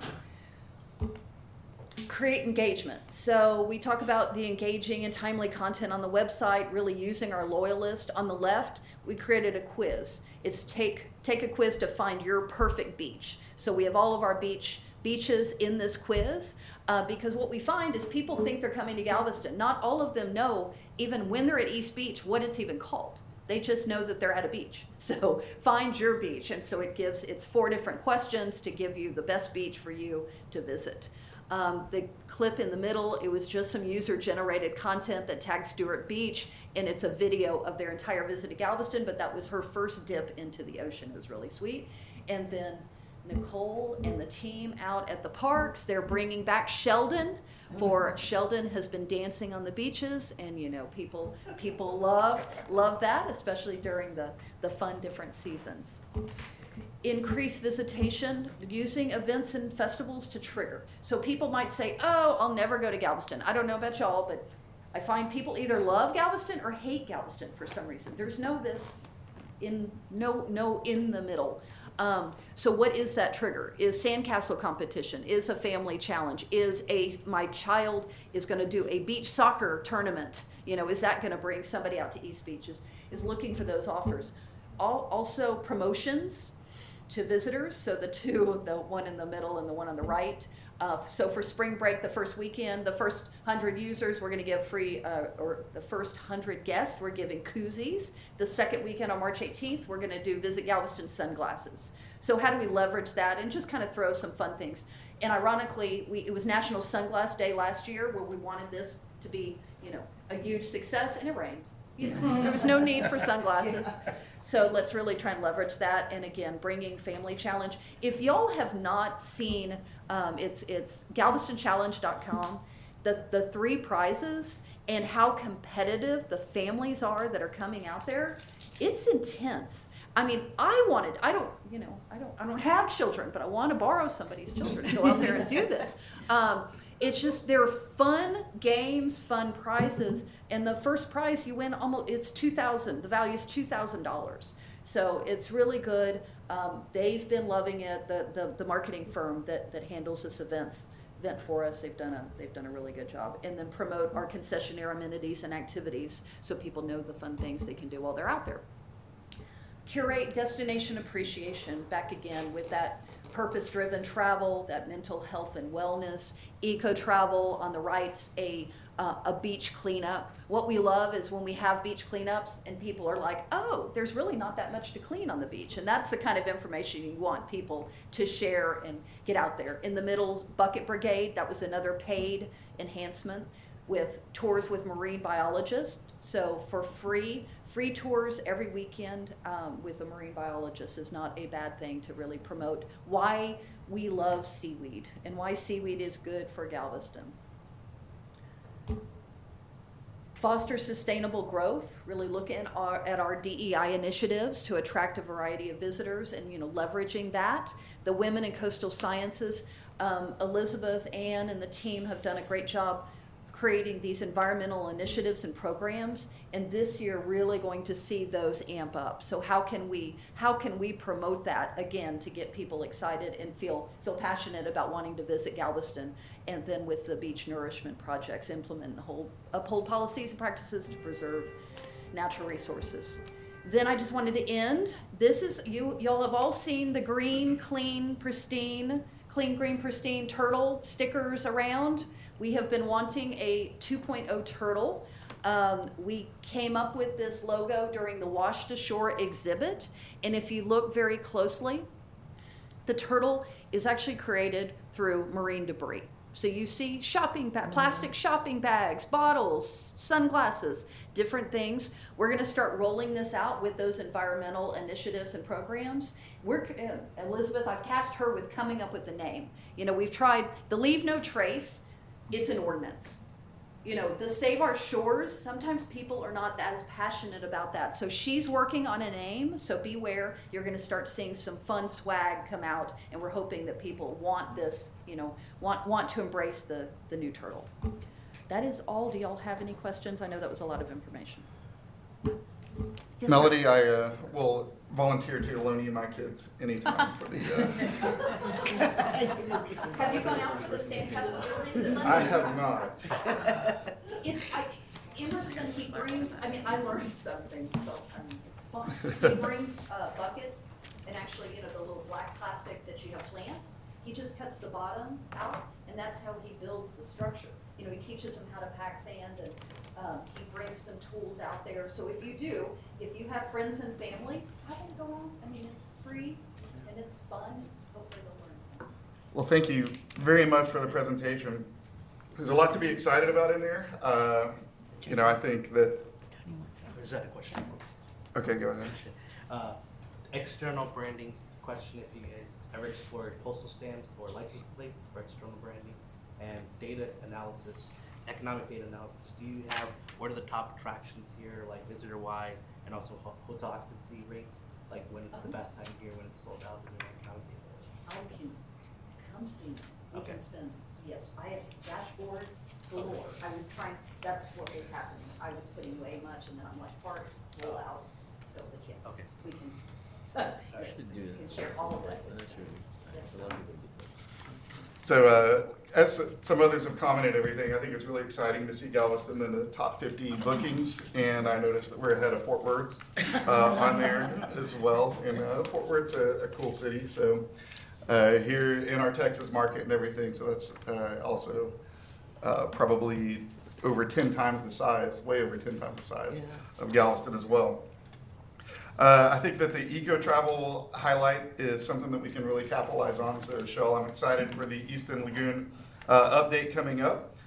Create engagement. So we talk about the engaging and timely content on the website, really using our loyalist. On the left, we created a quiz. It's take a quiz to find your perfect beach. So we have all of our beaches in this quiz, because what we find is people think they're coming to Galveston. Not all of them know, even when they're at East Beach, what it's even called. They just know that they're at a beach. So find your beach. And so it's 4 different questions to give you the best beach for you to visit. The clip in the middle, it was just some user-generated content that tagged Stewart Beach, and it's a video of their entire visit to Galveston, but that was her first dip into the ocean. It was really sweet. And then Nicole and the team out at the parks, they're bringing back Sheldon. Sheldon has been dancing on the beaches, and people love that, especially during the fun different seasons. Increase visitation, using events and festivals to trigger. So people might say, oh, I'll never go to Galveston. I don't know about y'all, but I find people either love Galveston or hate Galveston for some reason. There's no in the middle. So what is that trigger? Is sandcastle competition? Is a family challenge? My child is going to do a beach soccer tournament? Is that going to bring somebody out to East Beach? Is looking for those offers. Also promotions to visitors. So the one in the middle and the one on the right. So for spring break, the first weekend, the first 100 users, we're going to give free, or the first 100 guests, we're giving koozies. The second weekend on March 18th, we're going to do Visit Galveston sunglasses. So how do we leverage that and just kind of throw some fun things? And ironically, it was National Sunglass Day last year where we wanted this to be, a huge success, and it rained. You know, there was no need for sunglasses. So let's really try and leverage that. And again, bringing Family Challenge. If y'all have not seen, it's galvestonchallenge.com, the 3 prizes and how competitive the families are that are coming out there. It's intense. I mean, I don't have children, but I want to borrow somebody's children and go out there and do this. It's just, they're fun games, fun prizes, and the first prize you win it's $2,000. The value is $2,000. So it's really good. They've been loving it. The marketing firm that handles this event for us, they've done a really good job. And then promote our concessionaire amenities and activities so people know the fun things they can do while they're out there. Curate destination appreciation, back again with that purpose-driven travel, that mental health and wellness, eco-travel on the right, a beach cleanup. What we love is when we have beach cleanups and people are like, oh, there's really not that much to clean on the beach. And that's the kind of information you want people to share and get out there. In the middle, Bucket Brigade, that was another paid enhancement with tours with marine biologists. So for free tours every weekend with a marine biologist is not a bad thing to really promote why we love seaweed and why seaweed is good for Galveston. Foster sustainable growth, really look at our DEI initiatives to attract a variety of visitors and leveraging that. The Women in Coastal Sciences, Elizabeth, Ann, and the team have done a great job creating these environmental initiatives and programs, and this year really going to see those amp up. So how can we promote that again to get people excited and feel passionate about wanting to visit Galveston, and then with the beach nourishment projects, implement and uphold policies and practices to preserve natural resources. Then I just wanted to end. This is y'all have all seen the green, clean, pristine turtle stickers around. We have been wanting a 2.0 turtle. We came up with this logo during the Washed Ashore exhibit, and if you look very closely, the turtle is actually created through marine debris. So you see plastic shopping bags, bottles, sunglasses, different things. We're going to start rolling this out with those environmental initiatives and programs. Elizabeth, I've tasked her with coming up with the name. We've tried the Leave No Trace. It's an ordinance. The Save Our Shores, sometimes people are not as passionate about that. So she's working on a name, so beware. You're going to start seeing some fun swag come out, and we're hoping that people want this, want to embrace the new turtle. That is all. Do y'all have any questions? I know that was a lot of information. Yes, Melody, sir. I will volunteer to loan you my kids anytime for the. Have you gone out for the sandcastle building? I have not. Emerson, he brings, I learned something, so it's fun. He brings buckets and actually, the little black plastic that you have plants. He just cuts the bottom out, and that's how he builds the structure. He teaches them how to pack sand, and he brings some tools out there. So if you have friends and family, have them go out. It's free and it's fun. Hopefully they'll learn something. Well, thank you very much for the presentation. There's a lot to be excited about in there. I think that. Is that a question? Okay, go ahead. External branding question: if you guys ever explored postal stamps or license plates for external branding, and data analysis, economic data analysis. What are the top attractions here, like visitor-wise, and also hotel occupancy rates, like when it's the best time of year, when it's sold out, is there economic data? I can come see me. We Okay. can spend, yes, I have dashboards galore. That's what was happening. I was putting way much, and then I'm like, parks, roll out, so that yes, Okay. we can, I should do we can that. share all of it. That's true. Yes. A lot of people do that. So, as some others have commented, everything, I think it's really exciting to see Galveston in the top 50 bookings, and I noticed that we're ahead of Fort Worth on there as well. And Fort Worth's a cool city, so here in our Texas market and everything. So that's also probably over 10 times the size, way over 10 times the size of Galveston as well. I think that the eco-travel highlight is something that we can really capitalize on. So, Shell, I'm excited for the Easton Lagoon update coming up.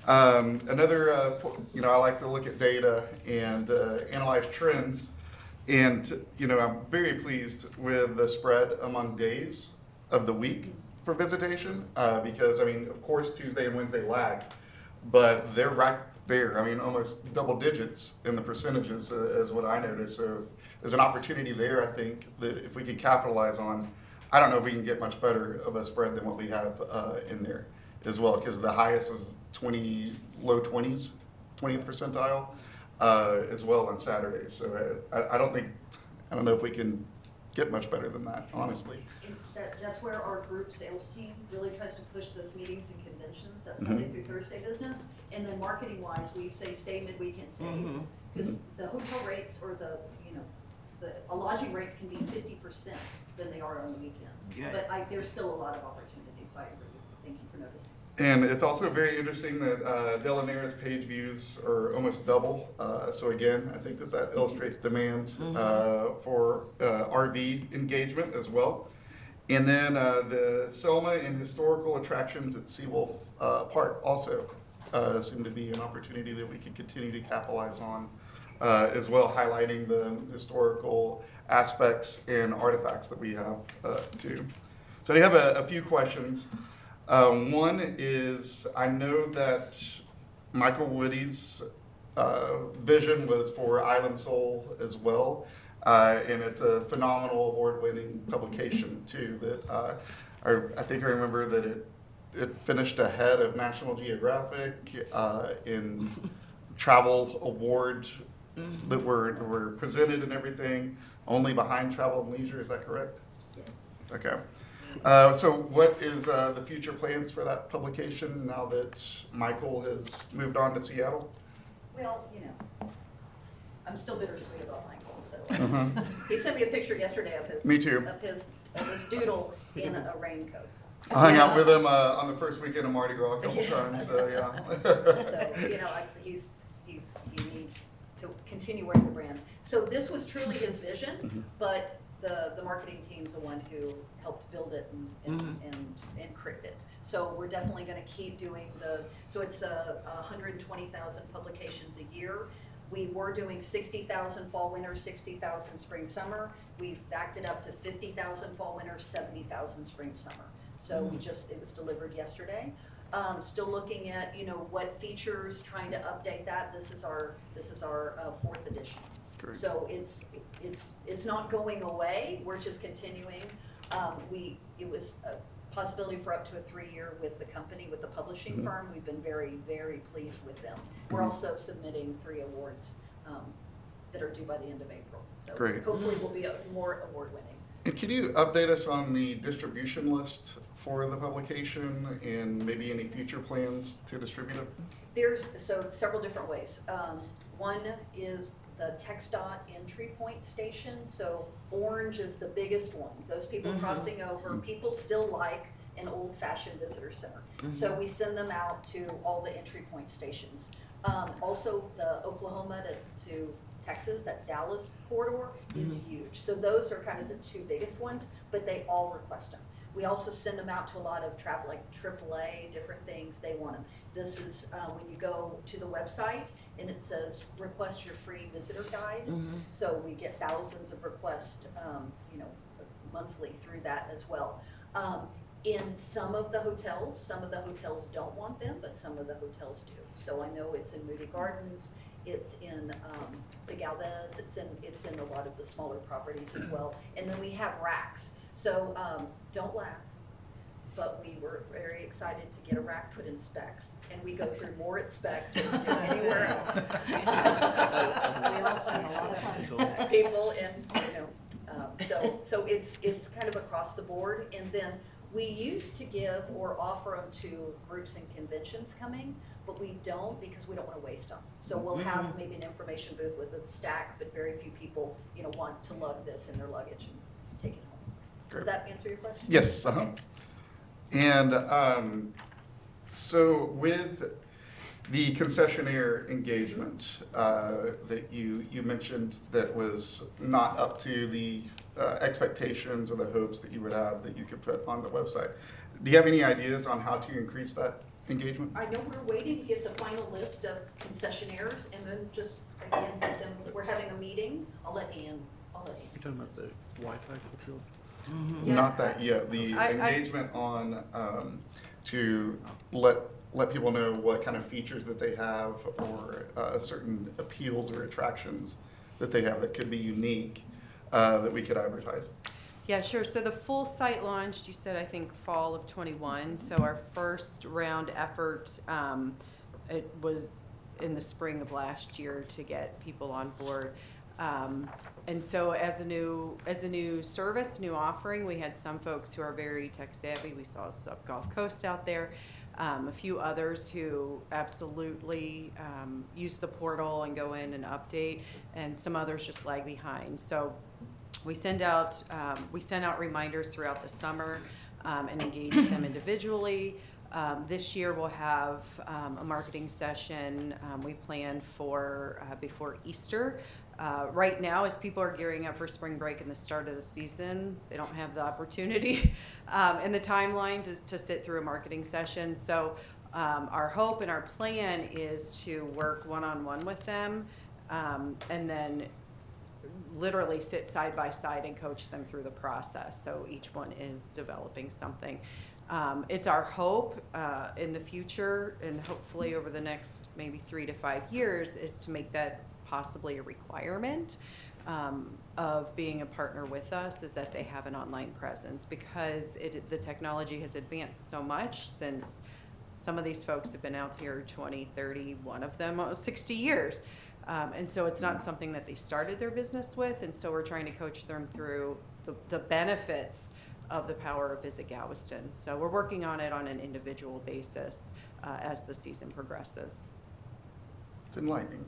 Another, I like to look at data and analyze trends. And, I'm very pleased with the spread among days of the week for visitation because, of course, Tuesday and Wednesday lag, but they're right there. Almost double digits in the percentages is what I noticed. So there's an opportunity there, I think, that if we could capitalize on. I don't know if we can get much better of a spread than what we have in there as well, because the highest was low 20s, 20th percentile as well on Saturdays. So I don't know if we can get much better than that, honestly. That's where our group sales team really tries to push those meetings and conventions, that Sunday through Thursday business. And then marketing wise, we say stay midweek and save. Because the hotel rates or the lodging rates can be 50% than they are on the weekends. Good. But there's still a lot of opportunities, so I agree. Thank you for noticing. And it's also very interesting that Delanera's page views are almost double. So again, I think that illustrates demand for RV engagement as well. And then the Selma and historical attractions at Seawolf Park also seem to be an opportunity that we could continue to capitalize on as well, highlighting the historical aspects and artifacts that we have too. So I have a few questions. One is, I know that Michael Woody's vision was for Island Soul as well, and it's a phenomenal award-winning publication too. That I think I remember that it finished ahead of National Geographic in travel awards that were presented and everything, only behind Travel and Leisure. Is that correct? Yes. Okay. So what is the future plans for that publication now that Michael has moved on to Seattle? Well, I'm still bittersweet about Michael. So he sent me a picture yesterday of his Me too. of his doodle in a raincoat. I hung out with him on the first weekend of Mardi Gras a couple times, so yeah. So he needs to continue wearing the brand. So this was truly his vision, but the marketing team's the one who helped build it and create it. So we're definitely going to keep doing so it's 120,000 publications a year. We were doing 60,000 fall winter, 60,000 spring summer. We've backed it up to 50,000 fall winter, 70,000 spring summer. So it was delivered yesterday. Still looking at what features, trying to update that. This is our fourth edition. Great. So it's not going away. We're just continuing. It was a possibility for up to a 3-year with the company, with the publishing firm. We've been very, very pleased with them. We're also submitting 3 awards that are due by the end of April. So Great. Hopefully we'll be more award winning. And can you update us on the distribution list for the publication and maybe any future plans to distribute it? There's several different ways. One is the TxDOT entry point station. So Orange is the biggest one. Those people crossing over, people still like an old-fashioned visitor center. So we send them out to all the entry point stations. Also, the Oklahoma to Texas, that Dallas corridor is huge. So those are kind of the 2 biggest ones, but they all request them. We also send them out to a lot of travel, like AAA, different things, they want them. This is when you go to the website and it says request your free visitor guide. So we get thousands of requests, monthly through that as well. In some of the hotels don't want them, but some of the hotels do. So I know it's in Moody Gardens, it's in the Galvez, it's in a lot of the smaller properties as well. And then we have racks. So don't laugh, but we were very excited to get a rack put in Specs, and we go through more at Specs than we do anywhere else. We also spend a lot of time at Specs. People and so it's kind of across the board. And then we used to give or offer them to groups and conventions coming, but we don't because we don't want to waste them. So we'll have maybe an information booth with a stack, but very few people want to lug this in their luggage and take it home. Does that answer your question? Yes. And so with the concessionaire engagement that you mentioned that was not up to the expectations or the hopes that you would have that you could put on the website, do you have any ideas on how to increase that engagement? I know we're waiting to get the final list of concessionaires, and then just, again, we're having a meeting. I'll let Ann. You're talking about the Wi-Fi fulfilled? Not that yet. The I- engagement on to let people know what kind of features that they have, or certain appeals or attractions that they have that could be unique that we could advertise. Yeah, sure. So the full site launched, you said, I think, fall of '21. So our first round effort, it was in the spring of last year to get people on board. And so as a new service, new offering, we had some folks who are very tech savvy. We saw Sub Gulf Coast out there. A few others who absolutely use the portal and go in and update, and some others just lag behind. So we send out reminders throughout the summer and engage them individually. This year we'll have a marketing session we planned for before Easter. Right now, as people are gearing up for spring break and the start of the season, they don't have the opportunity and the timeline to sit through a marketing session. So our hope and our plan is to work one-on-one with them and then literally sit side by side and coach them through the process. So each one is developing something. It's our hope in the future, and hopefully over the next maybe 3 to 5 years, is to make that possibly a requirement of being a partner with us, is that they have an online presence, because the technology has advanced so much since some of these folks have been out here 20, 30, one of them 60 years. And so it's not something that they started their business with, and so we're trying to coach them through the benefits of the power of Visit Galveston. So we're working on it on an individual basis as the season progresses. It's enlightening.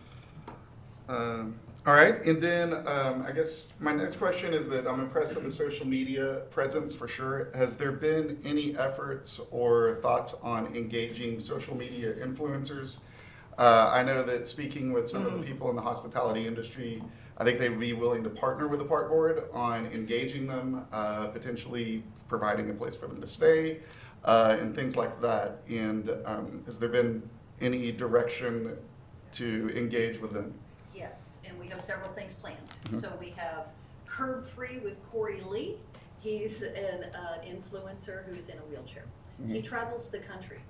All right, and then I guess my next question is that I'm impressed with the social media presence for sure. Has there been any efforts or thoughts on engaging social media influencers? I know that speaking with some of the people in the hospitality industry, I think they would be willing to partner with the park board on engaging them, potentially providing a place for them to stay, and things like that. And has there been any direction to engage with them? Yes, and we have several things planned. So we have Curb Free with Corey Lee. He's an influencer who's in a wheelchair. He travels the country.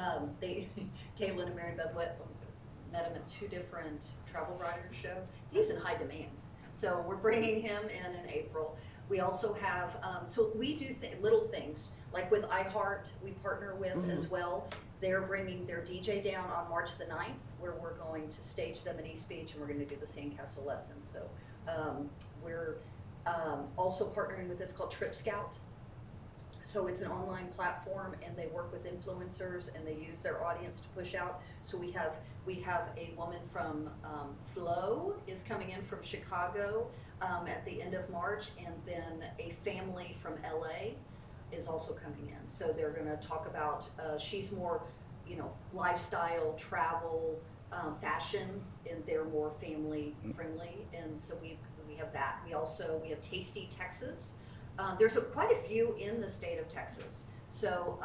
Caitlin and Mary Beth met him at 2 different travel writers show. He's in high demand. So we're bringing him in April. We also have, so we do little things, like with iHeart, we partner with as well. They're bringing their DJ down on March the 9th, where we're going to stage them in East Beach, and we're going to do the Sandcastle lessons. So we're also partnering with, it's called Trip Scout. So it's an online platform, and they work with influencers, and they use their audience to push out. So we have a woman from Flow is coming in from Chicago at the end of March, and then a family from LA is also coming in. So they're going to talk about, she's more, lifestyle, travel, fashion, and they're more family friendly. And so we have that. We have Tasty Texas. There's quite a few in the state of Texas. So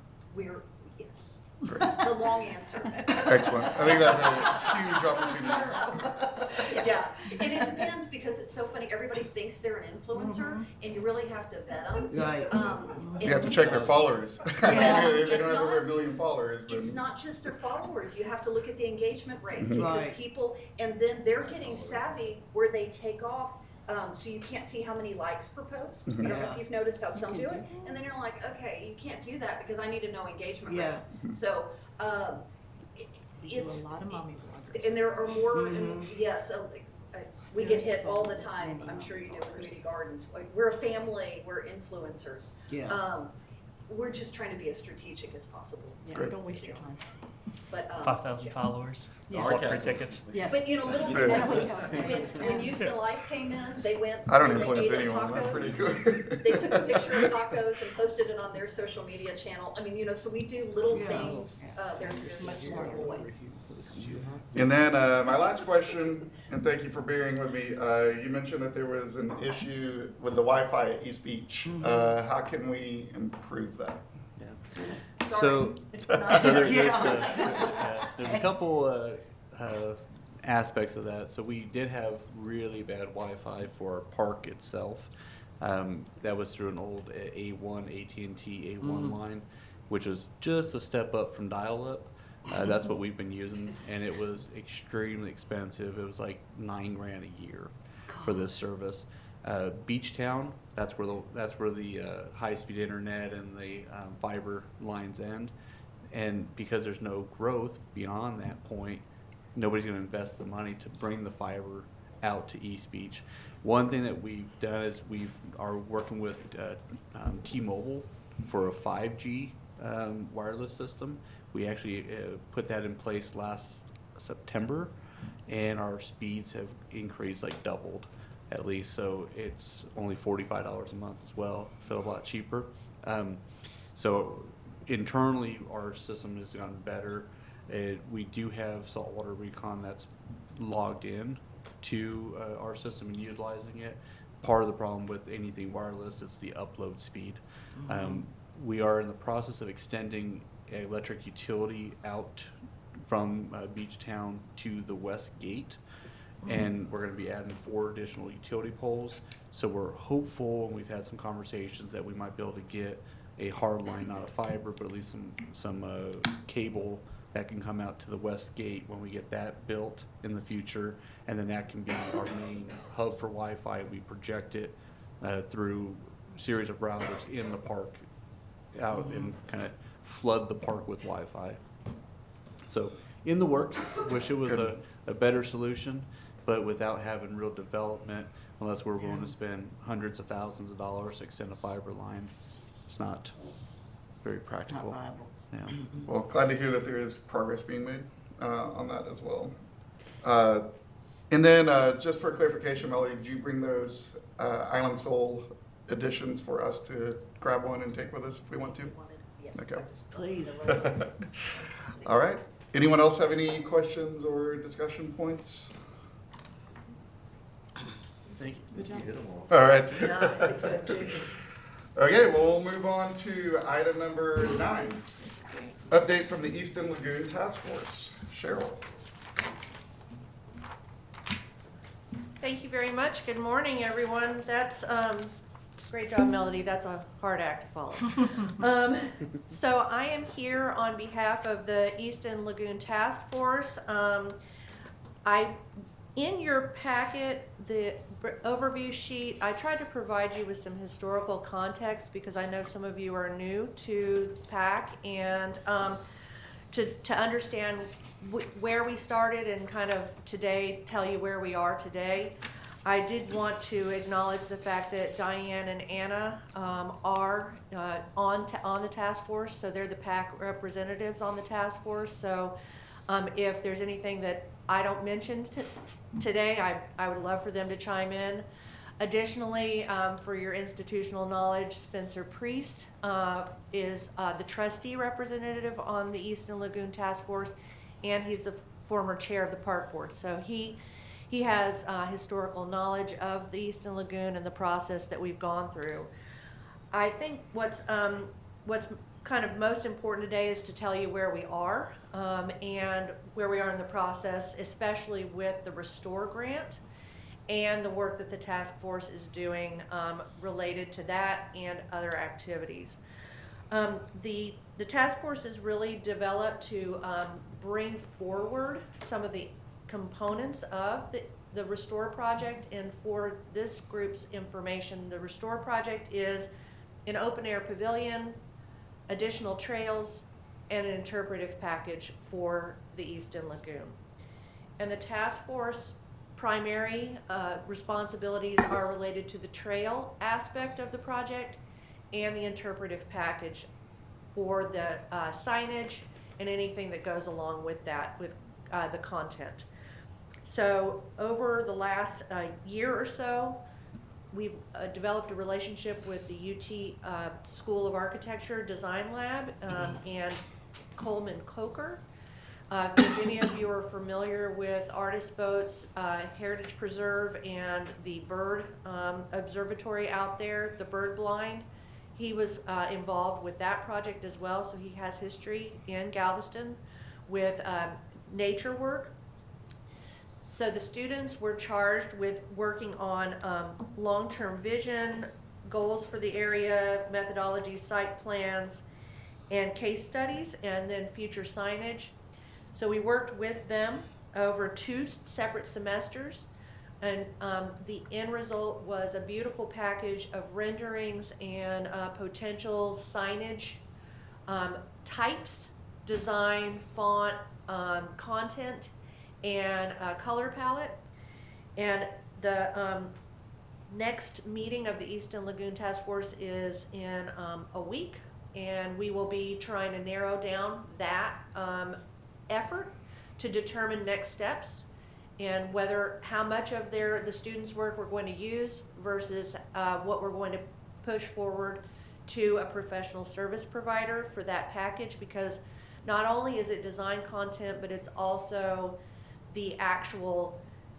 yes. Great. The long answer. Excellent. I think that's a huge opportunity. Yeah, and it depends, because it's so funny. Everybody thinks they're an influencer, and you really have to vet them. Right. You have to check their followers. Yeah, If they it's don't have not- over 1 million followers, then It's not just their followers. You have to look at the engagement rate, because Right. people, and then they're getting savvy where they take off. So you can't see how many likes per post. I don't know if you've noticed how some do it. And then you're like, okay, you can't do that because I need to know engagement rate. So it's a lot of mommy bloggers. and there are more. And yes, we get hit all the time. I'm sure you do with Community Gardens. We're a family. We're influencers. We're just trying to be as strategic as possible. Great. Don't waste your time. But 5,000 followers. Yeah. Bought free tickets. Yes. But little Yeah. when Houston Life came in, they went. I don't and they influence ate anyone. That's tacos. pretty good. They took a picture of tacos and posted it on their social media channel. I mean, so we do little things. There's much more ways. And then my last question, and thank you for bearing with me. You mentioned that there was an issue with the Wi-Fi at East Beach. How can we improve that? So, there's a couple aspects of that. So we did have really bad Wi-Fi for our park itself. That was through an old A1 AT&T A1 line, which was just a step up from dial-up. That's what we've been using, and it was extremely expensive. It was like $9,000 a year for this service. Beachtown, that's where the high-speed internet and the fiber lines end, and because there's no growth beyond that point, nobody's going to invest the money to bring the fiber out to East Beach. One thing that we've done is we are working with T-Mobile for a 5G wireless system. We actually put that in place last September, and our speeds have increased, like doubled at least. So it's only $45 a month as well, so a lot cheaper. So internally, our system has gotten better. We do have saltwater recon that's logged in to our system and utilizing it. Part of the problem with anything wireless is the upload speed. We are in the process of extending electric utility out from Beachtown to the west gate, and we're going to be adding 4 additional utility poles. So we're hopeful, and we've had some conversations, that we might be able to get a hard line, not a fiber, but at least some cable that can come out to the west gate when we get that built in the future, and then that can be our main hub for Wi-Fi. We project it through a series of routers in the park out and kind of flood the park with Wi-Fi. So in the works. Wish it was a better solution, but without having real development, unless we're willing to spend hundreds of thousands of dollars to extend a fiber line, it's not very practical. Not viable. Yeah. Well, glad to hear that there is progress being made on that as well. And then just for clarification, Melody, did you bring those Island Soul editions for us to grab one and take with us if we want to? Yes. Okay. Please. All right. Anyone else have any questions or discussion points? Thank you. You hit them all. All right. Yeah, I think so too. Okay, well, we'll move on to item number 9. Update from the Easton Lagoon Task Force. Cheryl. Thank you very much. Good morning, everyone. That's great job, Melody. That's a hard act to follow. So I am here on behalf of the Easton Lagoon Task Force. In your packet, the overview sheet, I tried to provide you with some historical context because I know some of you are new to PAC, and to understand where we started and kind of today tell you where we are today. I did want to acknowledge the fact that Diane and Anna are on the task force, so they're the PAC representatives on the task force. So if there's anything that I don't mention today, I would love for them to chime in. Additionally, for your institutional knowledge, Spencer Priest is the trustee representative on the Easton Lagoon Task Force, and he's the former chair of the park board. So he has historical knowledge of the Easton Lagoon and the process that we've gone through. I think what's kind of most important today is to tell you where we are and where we are in the process, especially with the Restore grant and the work that the task force is doing related to that and other activities. The task force is really developed to bring forward some of the components of the Restore project, and for this group's information, the Restore project is an open air pavilion, additional trails, and an interpretive package for the Easton Lagoon. And the task force primary responsibilities are related to the trail aspect of the project and the interpretive package for the signage and anything that goes along with that, with the content. So over the last year or so, we've developed a relationship with the UT School of Architecture Design Lab and Coleman Coker. If any of you are familiar with Artist Boat's Heritage Preserve and the bird observatory out there, the Bird Blind, He was involved with that project as well, so he has history in Galveston with nature work. So the students were charged with working on long-term vision, goals for the area, methodology, site plans, and case studies, and then future signage. So we worked with them over 2 separate semesters, and the end result was a beautiful package of renderings and potential signage types, design, font, content, and color palette. And the next meeting of the Easton Lagoon Task Force is in a week, and we will be trying to narrow down that effort to determine next steps and how much of the students' work we're going to use versus what we're going to push forward to a professional service provider for that package, because not only is it design content, but it's also the actual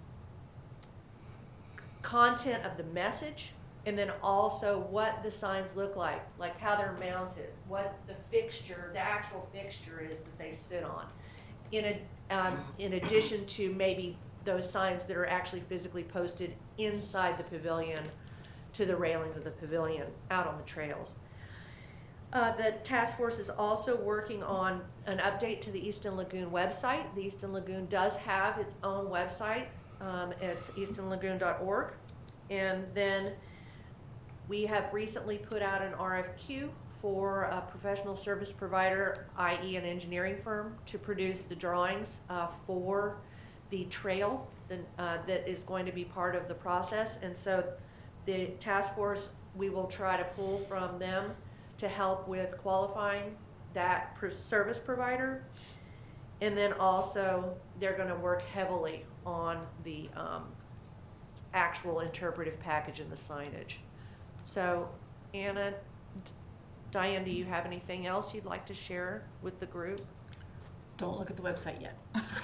content of the message, and then also what the signs look like how they're mounted, what the actual fixture is that they sit on, in addition to maybe those signs that are actually physically posted inside the pavilion to the railings of the pavilion out on the trails. The task force is also working on an update to the Easton Lagoon website. The Easton Lagoon does have its own website. It's eastonlagoon.org. And then we have recently put out an RFQ for a professional service provider, i.e. an engineering firm, to produce the drawings for the trail that is going to be part of the process. And so the task force, we will try to pull from them to help with qualifying that service provider. And then also they're going to work heavily on the actual interpretive package and the signage. So Anna, Diane, do you have anything else you'd like to share with the group? Don't look at the website yet.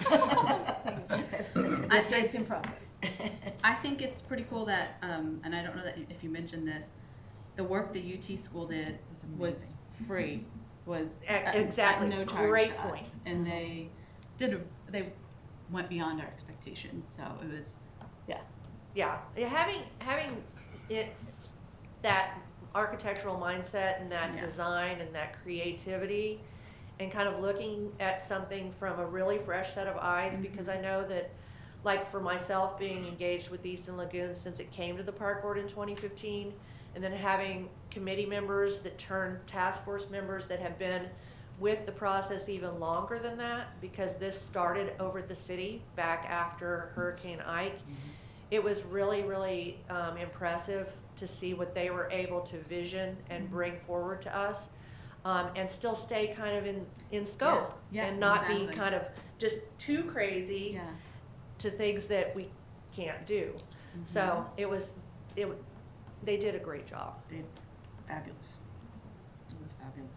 It's in process. I think it's pretty cool that, and I don't know that if you mentioned this, the work the UT school did was free, was exactly at no charge great to point. us. And they went beyond our expectations. So it was, having it, that architectural mindset and that design and that creativity, and kind of looking at something from a really fresh set of eyes, because I know that, like for myself, being engaged with Easton Lagoon since it came to the park board in 2015, and then having committee members that turned task force members that have been with the process even longer than that, because this started over at the city back after Hurricane Ike. It was really, really impressive to see what they were able to vision and bring forward to us, and still stay kind of in scope, and not be kind of just too crazy to things that we can't do. So they did a great job. fabulous. It was fabulous.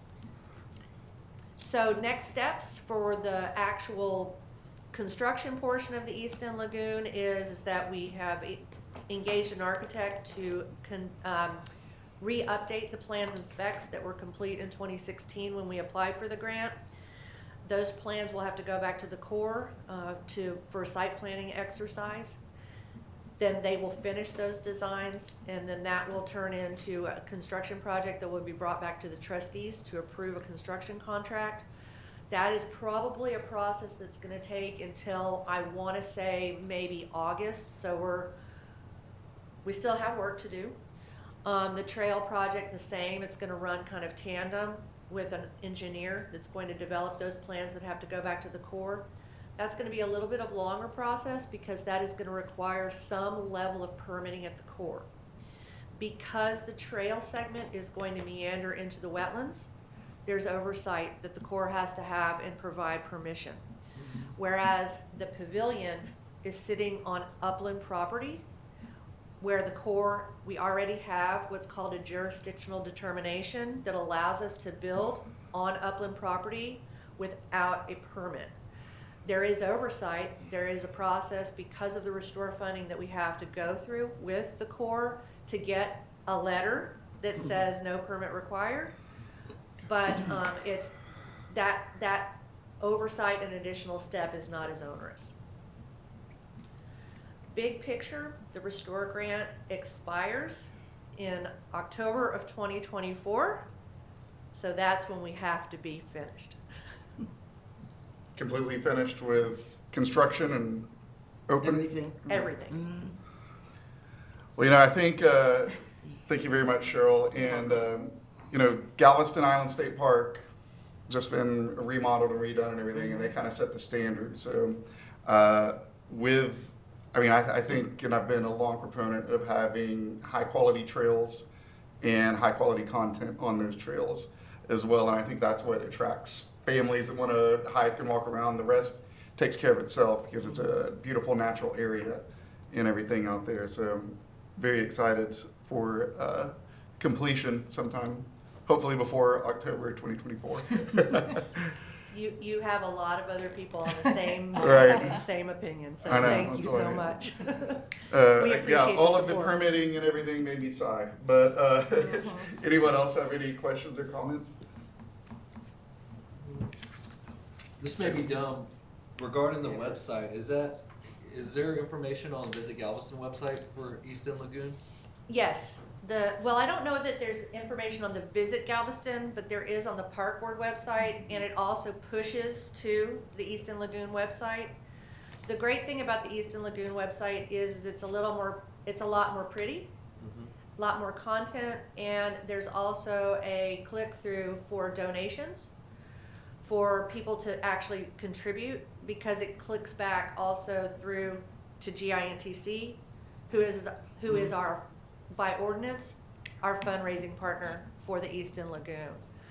So next steps for the actual construction portion of the Easton Lagoon is that we have engaged an architect to re-update the plans and specs that were complete in 2016 when we applied for the grant. Those plans will have to go back to the Corps for a site planning exercise. Then they will finish those designs, and then that will turn into a construction project that will be brought back to the trustees to approve a construction contract. That is probably a process that's going to take until, I want to say, maybe August. So we still have work to do. The trail project, the same. It's going to run kind of tandem with an engineer that's going to develop those plans that have to go back to the Corps. That's going to be a little bit of a longer process because that is going to require some level of permitting at the Corps. Because the trail segment is going to meander into the wetlands, there's oversight that the Corps has to have and provide permission. Whereas the pavilion is sitting on upland property, where the Corps, we already have what's called a jurisdictional determination that allows us to build on upland property without a permit. There is oversight, there is a process because of the restore funding that we have to go through with the Corps to get a letter that says no permit required, but it's that oversight and additional step is not as onerous. Big picture, the Restore grant expires in October of 2024, so that's when we have to be finished. Completely finished with construction and open? Everything. Everything. Mm-hmm. Well, I think, thank you very much, Cheryl. And, Galveston Island State Park just been remodeled and redone and everything, and they kind of set the standard. So I think, and I've been a long proponent of having high-quality trails and high-quality content on those trails as well. And I think that's what attracts families that want to hike and walk around. The rest takes care of itself because it's a beautiful natural area and everything out there. So I'm very excited for completion sometime, hopefully before October 2024. You have a lot of other people on the same Right. same opinion, so I know, thank that's you why so I- much. We Yeah, appreciate all the of the support. permitting and everything made me sigh. But anyone else have any questions or comments? This may be dumb. Regarding the website, is there information on the Visit Galveston website for Easton Lagoon? Yes, I don't know that there's information on the Visit Galveston, but there is on the Park Board website, and it also pushes to the Easton Lagoon website. The great thing about the Easton Lagoon website is it's a lot more pretty, a lot more content, and there's also a click-through for donations for people to actually contribute, because it clicks back also through to GINTC, who is our, by ordinance, our fundraising partner for the Easton Lagoon.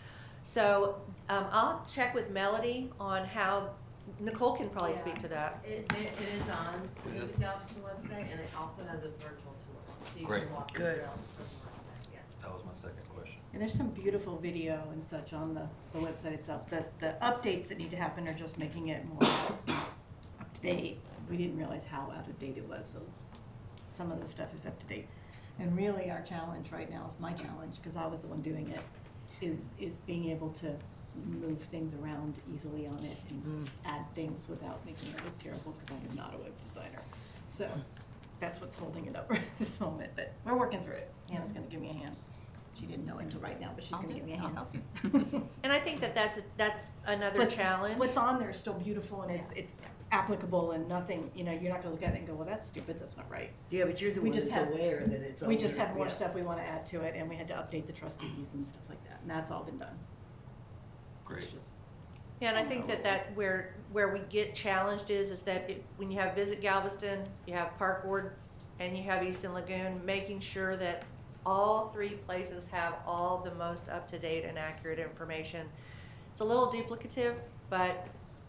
So I'll check with Melody on how, Nicole can probably speak to that. It is on the It is. Galveston website, and it also has a virtual tour, so you Great. can walk the Good. trails from the website, yeah. That was my second question. And there's some beautiful video and such on the website itself. The updates that need to happen are just making it more up to date. We didn't realize how out of date it was, so some of the stuff is up to date. And really our challenge right now is my challenge, because I was the one doing it, is being able to move things around easily on it and add things without making it look terrible, because I am not a web designer. So that's what's holding it up right at this moment, but we're working through it. Hannah's gonna give me a hand. She didn't know until right now, but she's gonna give me a hand. And I think that's another But challenge. What's on there is still beautiful and it's applicable and nothing, you're not gonna look at it and go, well, that's stupid, that's not right. Yeah, but you're the We one just that's have- aware that it's We just older, have more yeah. stuff we wanna add to it, and we had to update the trustees and stuff like that, and that's all been done. Great. It's just- Yeah, and I think that where we get challenged is that when you have Visit Galveston, you have Park Board, and you have Easton Lagoon, making sure that all three places have all the most up-to-date and accurate information. It's a little duplicative, but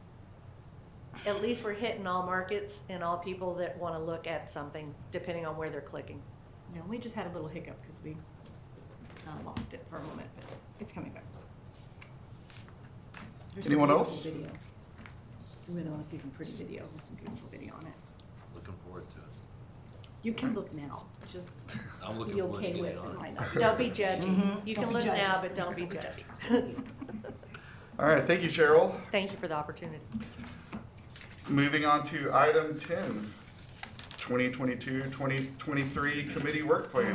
at least we're hitting all markets and all people that want to look at something, depending on where they're clicking. We just had a little hiccup because we kinda lost it for a moment, but it's coming back. There's some Anyone beautiful else? video. You really wanna see some pretty video, there's some beautiful video on it. Looking forward to it. You can look now, just I'm looking be forward to okay with getting it, on it. might not be. Don't be judgy. You Don't can be look judgy. now, but don't be judgy. All right, thank you, Cheryl. Thank you for the opportunity. Moving on to item 10, 2022-2023 committee work plan.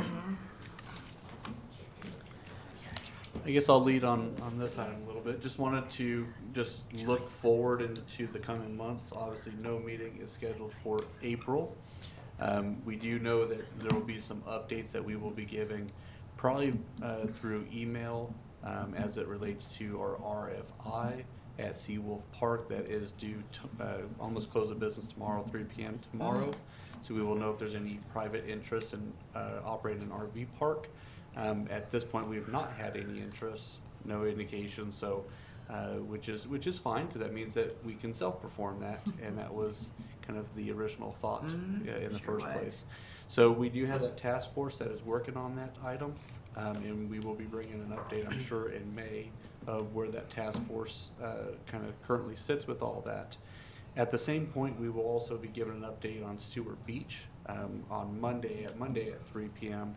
I guess I'll lead on this item a little bit. Just wanted to just look forward into the coming months. Obviously, no meeting is scheduled for April. We do know that there will be some updates that we will be giving, probably through email, as it relates to our RFI at Seawolf Park that is due to almost close of business tomorrow, 3 p.m. tomorrow. So we will know if there's any private interest in operating an RV park. At this point, we have not had any interest, no indication, so which is fine, because that means that we can self-perform that, and that was kind of the original thought in the first place. So we do have that task force that is working on that item, and we will be bringing an update, I'm sure, in May of where that task force kind of currently sits with all that. At the same point, we will also be giving an update on Stewart Beach on Monday at 3 p.m.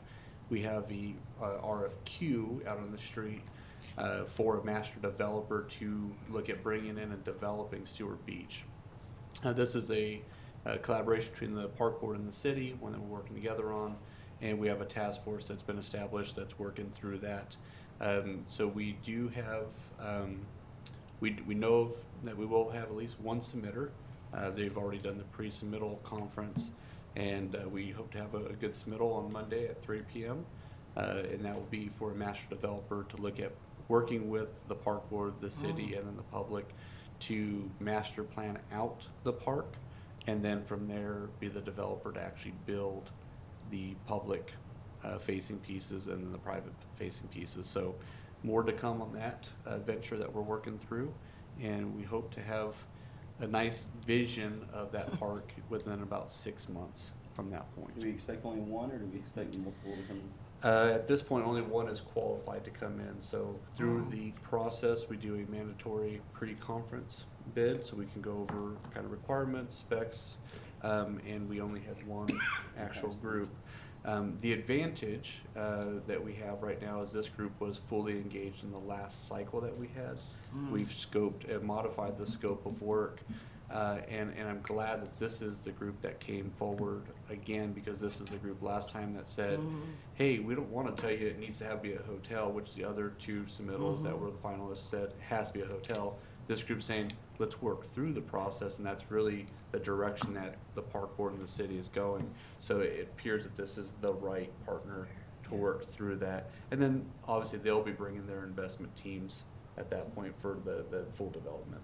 we have the RFQ out on the street for a master developer to look at bringing in and developing Stewart Beach. This is a collaboration between the park board and the city, one that we're working together on, and we have a task force that's been established that's working through that. So we do have, we know that we will have at least one submitter. They've already done the pre-submittal conference, and we hope to have a good submittal on Monday at 3 p.m. And that will be for a master developer to look at working with the park board, the city, and then the public to master plan out the park, and then from there be the developer to actually build the public facing pieces and then the private facing pieces. So more to come on that venture that we're working through, and we hope to have a nice vision of that park within about 6 months from that point. Do we expect only one, or do we expect multiple to come? At this point, only one is qualified to come in. So through the process, we do a mandatory pre-conference bid, so we can go over kind of requirements, specs, and we only had one actual group. The advantage that we have right now is this group was fully engaged in the last cycle that we had. We've scoped and modified the scope of work, and I'm glad that this is the group that came forward again, because this is the group last time that said, hey, we don't want to tell you it needs to be a hotel, which the other two submittals that were the finalists said has to be a hotel. This group's saying, let's work through the process, and that's really the direction that the park board and the city is going. So it appears that this is the right partner to work through that. And then obviously they'll be bringing their investment teams at that point for the full development.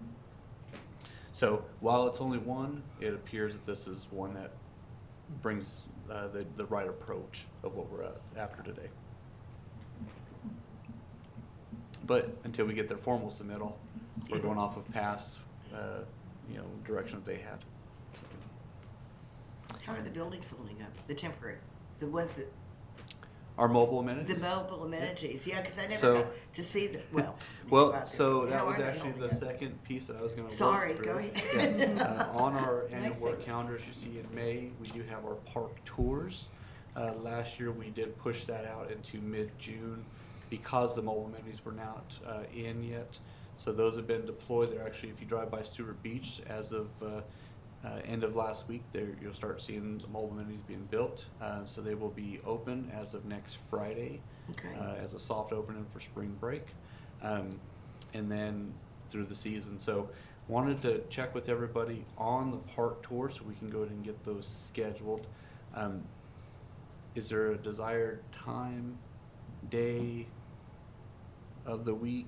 So while it's only one, it appears that this is one that brings the right approach of what we're after today. But until we get their formal submittal, we're going off of past, direction that they had. How are the buildings holding up? The temporary, the ones that, Our mobile amenities? the mobile amenities, yeah, because I never So- got to see them, well. Well, so How that are was they actually holding the up? second piece that I was gonna work Sorry, through. go ahead. Yeah. On our annual Nice work segue. calendars, you see in May, we do have our park tours. Last year, we did push that out into mid-June because the mobile amenities were not in yet. So those have been deployed. They're actually, if you drive by Stewart Beach, as of end of last week, you'll start seeing the mobile amenities being built. So they will be open as of next Friday. Okay. As a soft opening for spring break, and then through the season. So wanted to check with everybody on the park tour so we can go ahead and get those scheduled. Is there a desired time, day of the week?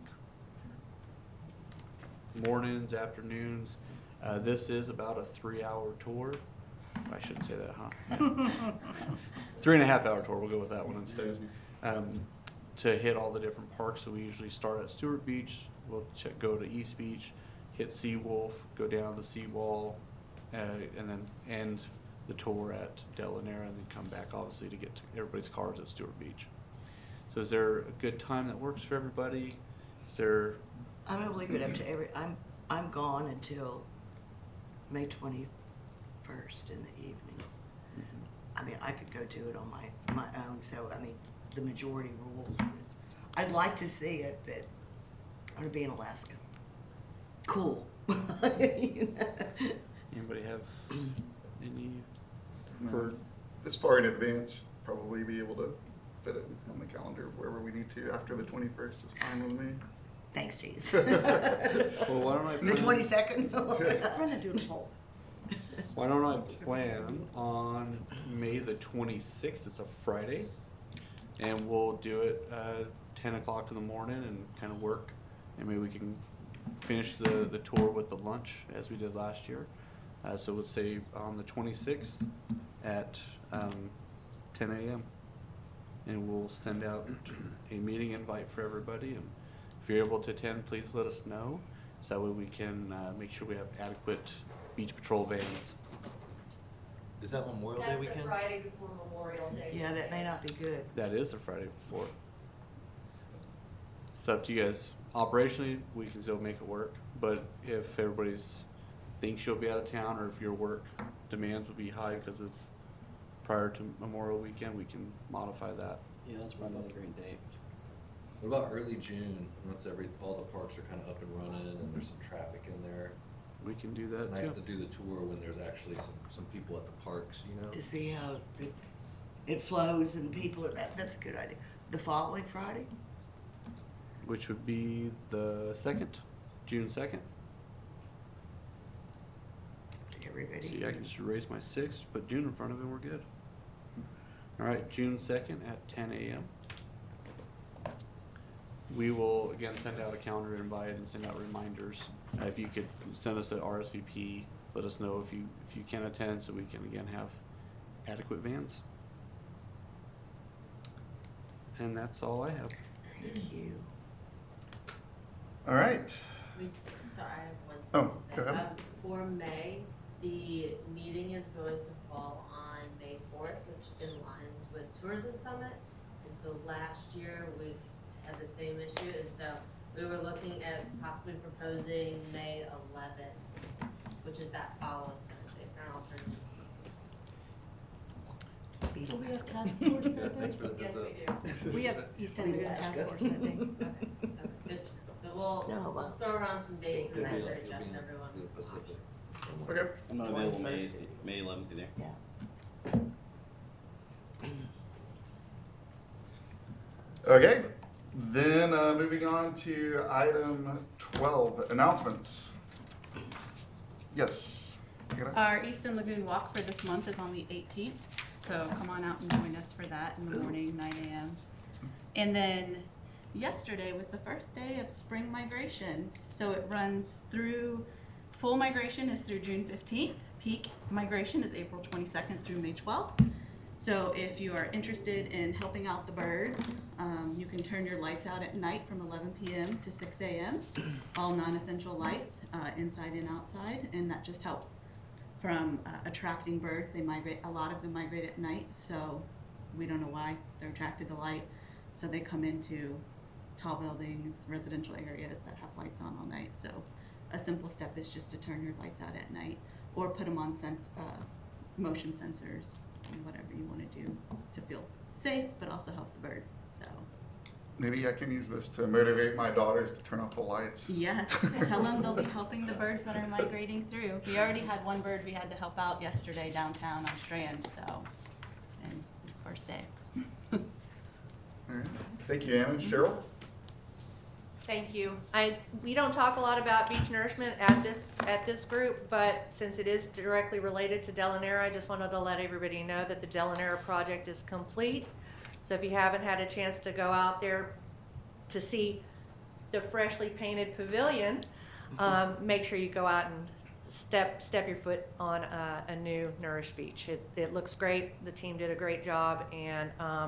Mornings, afternoons? This is about a 3-hour tour. I shouldn't say that, huh? 3.5 hour tour, we'll go with that one instead. To hit all the different parks. So we usually start at Stewart Beach, we'll go to East Beach, hit Seawolf, go down the seawall, and then end the tour at Delanera, and then come back obviously to get to everybody's cars at Stewart Beach. So is there a good time that works for everybody? Is there? I'm gonna leave it up to I'm gone until May 21st in the evening. I mean, I could go do it on my own, so, I mean, the majority rules. I'd like to see it, but I'm gonna be in Alaska. Cool. You know? Anybody have any For this far in advance, probably be able to fit it on the calendar wherever we need to. After the 21st is fine with me. Thanks, Cheese. Well, why don't I The plan- 22nd? I'm gonna do the poll. Why don't I plan on May the 26th? It's a Friday, and we'll do it 10 o'clock in the morning and kind of work, and maybe we can finish the tour with the lunch as we did last year. So let's say on the 26th at 10 a.m. and we'll send out a meeting invite for everybody. And if you're able to attend, please let us know, so that way we can make sure we have adequate beach patrol vans. Is that Memorial Day That's weekend? the Friday before Memorial Day. Yeah, that may not be good. That is the Friday before. It's up to you guys. Operationally, we can still make it work, but if everybody's thinks you'll be out of town, or if your work demands will be high because of prior to Memorial Weekend, we can modify that. Yeah, that's probably not a great date. What about early June, once all the parks are kind of up and running and there's some traffic in there? We can do that It's nice too. to do the tour when there's actually some people at the parks, you know? To see how it flows and people are, that's a good idea. The following Friday? Which would be the 2nd, June 2nd. Everybody. See, I can just erase my 6th, put June in front of it, we're good. All right, June 2nd at 10 a.m. We will, again, send out a calendar invite and send out reminders. If you could send us an RSVP, let us know if you can attend so we can, again, have adequate vans. And that's all I have. Thank you. All right. Sorry, I have one Oh, thing to say. go ahead. For May, the meeting is going to fall on May 4th, which aligns with Tourism Summit. And so last year, we had the same issue, and so we were looking at possibly proposing May 11th, which is that following Thursday, for an alternative. Do we have task force that Thanks day? for the Yes, heads we up. do. We have East African task force that day. Okay, good. So we'll throw around some dates and You'll then be like- adjust you'll be everyone in with the some Pacific. options. Okay. I'm not available May 11th either. Yeah. Okay, then moving on to item 12, announcements. Yes. You got it? Our Easton Lagoon Walk for this month is on the 18th, so come on out and join us for that in the morning, 9 a.m. And then yesterday was the first day of spring migration, so it runs through, full migration is through June 15th, peak migration is April 22nd through May 12th. So if you are interested in helping out the birds, you can turn your lights out at night from 11 p.m. to 6 a.m. All non-essential lights, inside and outside, and that just helps from attracting birds. They migrate, a lot of them migrate at night, so we don't know why they're attracted to light. So they come into tall buildings, residential areas that have lights on all night. So a simple step is just to turn your lights out at night or put them on motion sensors and whatever you want to do to feel safe, but also help the birds. So Maybe I can use this to motivate my daughters to turn off the lights. yes, tell them they'll be helping the birds that are migrating through. We already had one bird we had to help out yesterday downtown on Strand, so, and first day. All right. Thank you, Anna. Cheryl? Thank you. We don't talk a lot about beach nourishment at this group, but since it is directly related to Delanera, I just wanted to let everybody know that the Delanera project is complete. So if you haven't had a chance to go out there to see the freshly painted pavilion, make sure you go out and step your foot on a new Nourish beach. It looks great. The team did a great job, and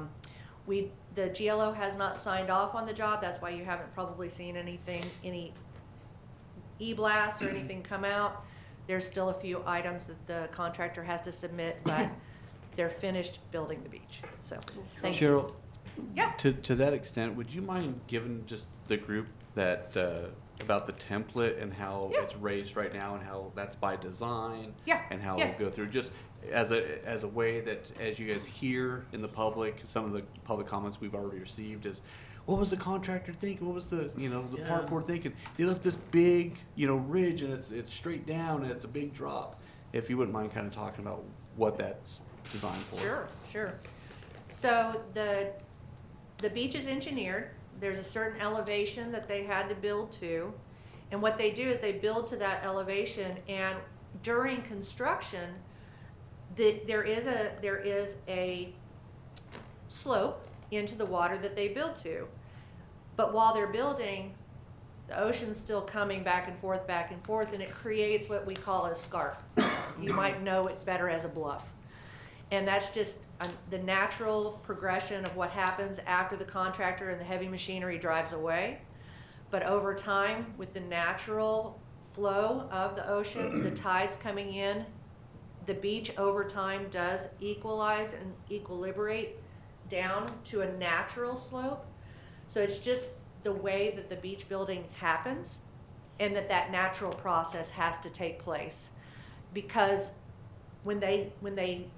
the GLO has not signed off on the job. That's why you haven't probably seen any e-blasts or anything come out. There's still a few items that the contractor has to submit, but they're finished building the beach. So, thank you. Cheryl, Yeah. to that extent, would you mind giving just the group that about the template and how Yeah. it's raised right now and how that's by design? Yeah. And how Yeah. we'll go through just as a way that as you guys hear in the public, some of the public comments we've already received is, what was the contractor thinking? What was the park board thinking? They left this big ridge and it's straight down and it's a big drop. If you wouldn't mind kind of talking about what that's designed for. Sure. So the beach is engineered. There's a certain elevation that they had to build to. And what they do is they build to that elevation, and during construction, there is a slope into the water that they build to. But while they're building, the ocean's still coming back and forth, and it creates what we call a scarp. You might know it better as a bluff. And that's just the natural progression of what happens after the contractor and the heavy machinery drives away. But over time, with the natural flow of the ocean, the tides coming in, the beach over time does equalize and equilibrate down to a natural slope. So it's just the way that the beach building happens, and that natural process has to take place. Because when they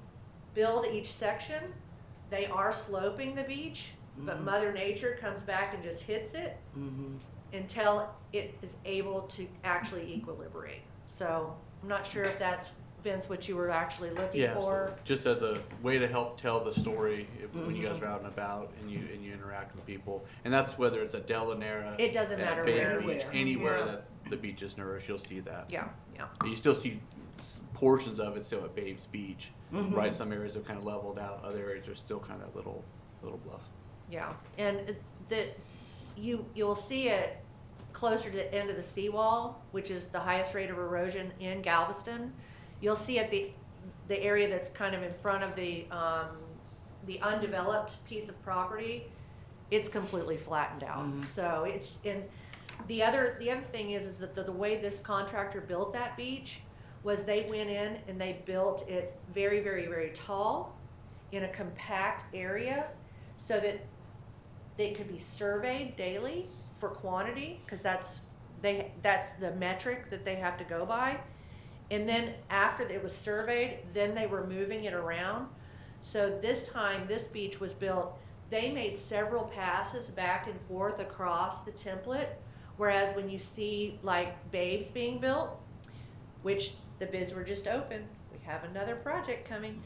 build each section, they are sloping the beach, but Mother Nature comes back and just hits it until it is able to actually equilibrate. So I'm not sure if that's, Vince, what you were actually looking Yeah, for. so just as a way to help tell the story when you guys are out and about and you interact with people, and that's whether it's at Delanera, It doesn't at matter Bay where. Beach, Anywhere. anywhere Yeah. that the beach is nourished, you'll see that. Yeah, yeah. You still see portions of it still at Babe's Beach, right? Some areas are kind of leveled out, other areas are still kind of that little bluff. Yeah, and you'll see it closer to the end of the seawall, which is the highest rate of erosion in Galveston. You'll see at the area that's kind of in front of the undeveloped piece of property, it's completely flattened out. So it's, and the other thing is that the way this contractor built that beach was they went in and they built it very, very, very tall in a compact area so that they could be surveyed daily for quantity, because that's the metric that they have to go by. And then after it was surveyed, then they were moving it around. So this time this beach was built, they made several passes back and forth across the template, whereas when you see like Babes being built, which the bids were just open, we have another project coming.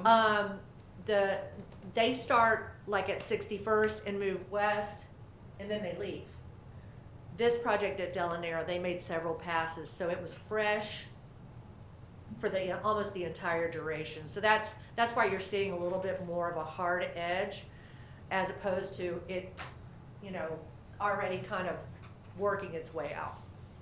They start like at 61st and move west, and then they leave. This project at Delanera, they made several passes, so it was fresh for almost the entire duration. So that's why you're seeing a little bit more of a hard edge, as opposed to it, already kind of working its way out.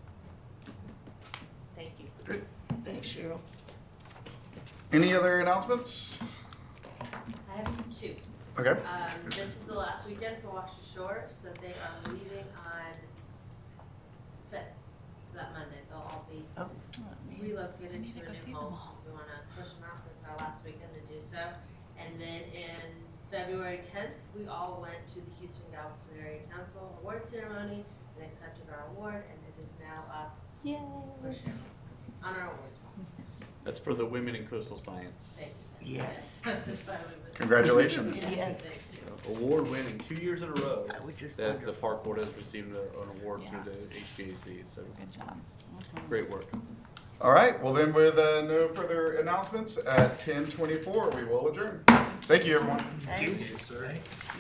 Thank you. Great. Thanks, Cheryl. Any other announcements? I have two. Okay. This is the last weekend for Wash Ashore, so they are leaving on 5th, so that Monday. They'll all be relocated to their new homes. We want to push them out. It's our last weekend to do so. And then in February 10th, we all went to the Houston Galveston Area Council award ceremony and accepted our award, and it is now up for sharing on our awards wall. That's for the Women in Coastal Science. Thank you. Yes. That's why we would- Congratulations. Yes. Thank you. Award winning 2 years in a row Which is that the wonderful. park board has received an award Yeah. through the HGAC. So Good job. great work. All right. Well, then with no further announcements, at 10:24 we will adjourn. Thank you, everyone. Thanks. Yes, sir.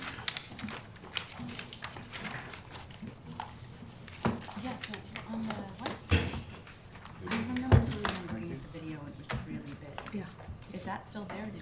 Yeah, so on the website, I remember Julian bringing the video and it was really big. Yeah. Is that still there? Did